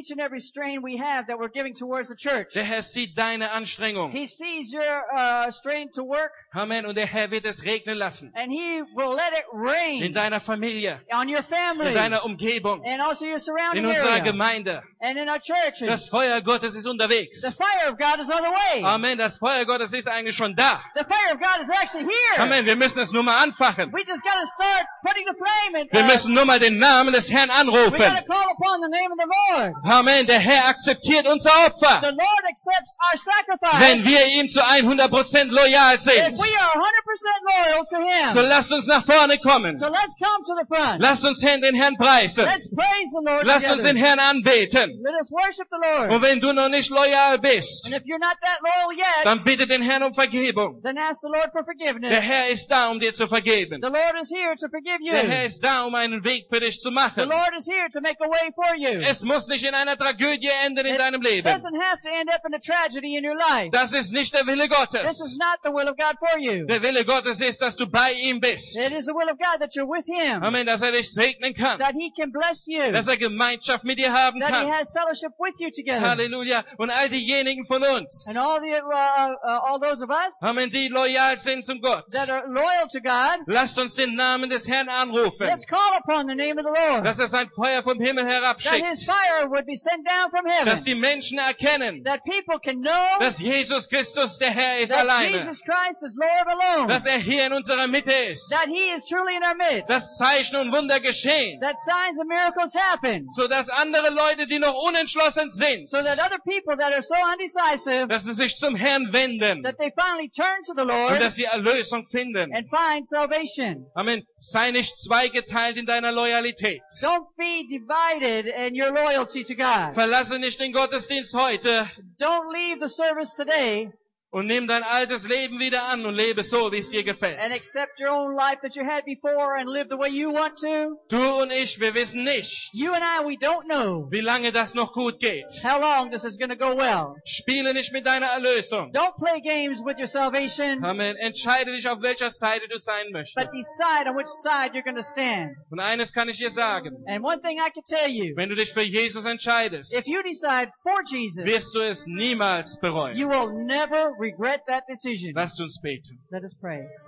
Speaker 2: each and every strain we have that we're giving towards the church.
Speaker 1: Der Herr sieht deine Anstrengung.
Speaker 2: He sees your strain to work,
Speaker 1: Amen. Und der Herr wird es regnen lassen.
Speaker 2: and He will let it
Speaker 1: In
Speaker 2: rain
Speaker 1: deiner Familie,
Speaker 2: on your family,
Speaker 1: in deiner Umgebung,
Speaker 2: and also your
Speaker 1: in
Speaker 2: surrounding
Speaker 1: unserer
Speaker 2: area,
Speaker 1: Gemeinde.
Speaker 2: and in our churches.
Speaker 1: Das Feuer Gottes ist unterwegs.
Speaker 2: The fire of God is on the way.
Speaker 1: Amen. Das Feuer Gottes ist eigentlich schon da.
Speaker 2: The fire of God is actually here.
Speaker 1: Amen. Wir müssen es nur mal anfachen.
Speaker 2: We just got to start putting the flame in.
Speaker 1: Wir müssen nur mal den Namen des Herrn
Speaker 2: We got to
Speaker 1: anrufen.
Speaker 2: call upon the name of the Lord.
Speaker 1: Amen. Der Herr akzeptiert unser
Speaker 2: The
Speaker 1: Opfer,
Speaker 2: Lord accepts our sacrifice.
Speaker 1: wenn wir ihm zu 100% loyal
Speaker 2: If
Speaker 1: sind.
Speaker 2: we are 100% loyal to Him.
Speaker 1: So lasst uns nach vorne kommen.
Speaker 2: So let's come to the front.
Speaker 1: Lasst uns den Herrn preisen.
Speaker 2: Let's praise the Lord
Speaker 1: Lasst uns
Speaker 2: together.
Speaker 1: den Herrn anbeten.
Speaker 2: Let us worship the Lord.
Speaker 1: Und wenn du noch nicht loyal bist,
Speaker 2: And if you're not that loyal yet,
Speaker 1: dann bitte den Herrn um Vergebung.
Speaker 2: then ask the Lord for forgiveness.
Speaker 1: Der Herr ist da, um dir zu vergeben.
Speaker 2: The Lord is here to forgive you.
Speaker 1: Der Herr ist da, um einen Weg für dich zu
Speaker 2: The
Speaker 1: machen.
Speaker 2: Lord is here to make a way for you.
Speaker 1: Es muss nicht in einer Tragödie enden in
Speaker 2: It
Speaker 1: deinem Leben.
Speaker 2: doesn't have to end up in a tragedy in your life.
Speaker 1: Das ist nicht der Wille
Speaker 2: This is
Speaker 1: Gottes.
Speaker 2: not the will of God for you.
Speaker 1: Der Wille Gottes ist, dass du bei ihm bist.
Speaker 2: It is the will of God that you're with Him,
Speaker 1: Amen, dass er dich segnen kann.
Speaker 2: that He can bless you,
Speaker 1: Dass er Gemeinschaft mit dir haben
Speaker 2: that He
Speaker 1: kann.
Speaker 2: has fellowship with you together.
Speaker 1: Halleluja. Und all diejenigen von uns,
Speaker 2: And all those of us
Speaker 1: Amen, die loyal sind zum Gott,
Speaker 2: that are loyal to God,
Speaker 1: lasst uns den Namen des Herrn anrufen.
Speaker 2: let's call upon the name of the Lord,
Speaker 1: Dass er sein Feuer vom Himmel
Speaker 2: that His
Speaker 1: herabschickt.
Speaker 2: fire would be sent down from
Speaker 1: Dass
Speaker 2: heaven,
Speaker 1: die Menschen erkennen,
Speaker 2: that people can know
Speaker 1: dass Jesus Christus der Herr ist
Speaker 2: that
Speaker 1: alleine.
Speaker 2: Jesus Christ is Lord alone,
Speaker 1: Dass er hier in unserer Mitte ist.
Speaker 2: that He is truly in our midst,
Speaker 1: Dass Zeichen und Wunder geschehen.
Speaker 2: that signs and miracles happen,
Speaker 1: So dass andere Leute, die noch unentschlossen sind,
Speaker 2: so that other people that are so undecisive,
Speaker 1: dass sie sich zum Herrn wenden.
Speaker 2: that they finally turn to the
Speaker 1: Und
Speaker 2: Lord
Speaker 1: dass sie Erlösung finden.
Speaker 2: and find salvation.
Speaker 1: Amen. Sei nicht zweigeteilt in deiner Loyalität.
Speaker 2: Don't be divided in your loyalty to God.
Speaker 1: Verlasse nicht den Gottesdienst heute
Speaker 2: Don't leave the service today
Speaker 1: und nimm dein altes Leben wieder an und lebe so, wie es dir
Speaker 2: and
Speaker 1: gefällt.
Speaker 2: accept your own life that you had before and live the way you want to.
Speaker 1: Du und ich, wir wissen nicht,
Speaker 2: You and I, we don't know
Speaker 1: wie lange das noch gut geht.
Speaker 2: how long this is going to go well.
Speaker 1: Spiele nicht mit deiner Erlösung.
Speaker 2: Don't play games with your salvation,
Speaker 1: Amen. Entscheide dich, auf welcher Seite du sein
Speaker 2: but
Speaker 1: möchtest.
Speaker 2: decide on which side you're going to stand.
Speaker 1: Und eines kann ich dir sagen.
Speaker 2: And one thing I can tell you,
Speaker 1: Wenn du dich für Jesus entscheidest,
Speaker 2: if you decide for Jesus,
Speaker 1: wirst du es niemals bereuen.
Speaker 2: you will never regret that decision.
Speaker 1: Lasst uns beten.
Speaker 2: Let us pray.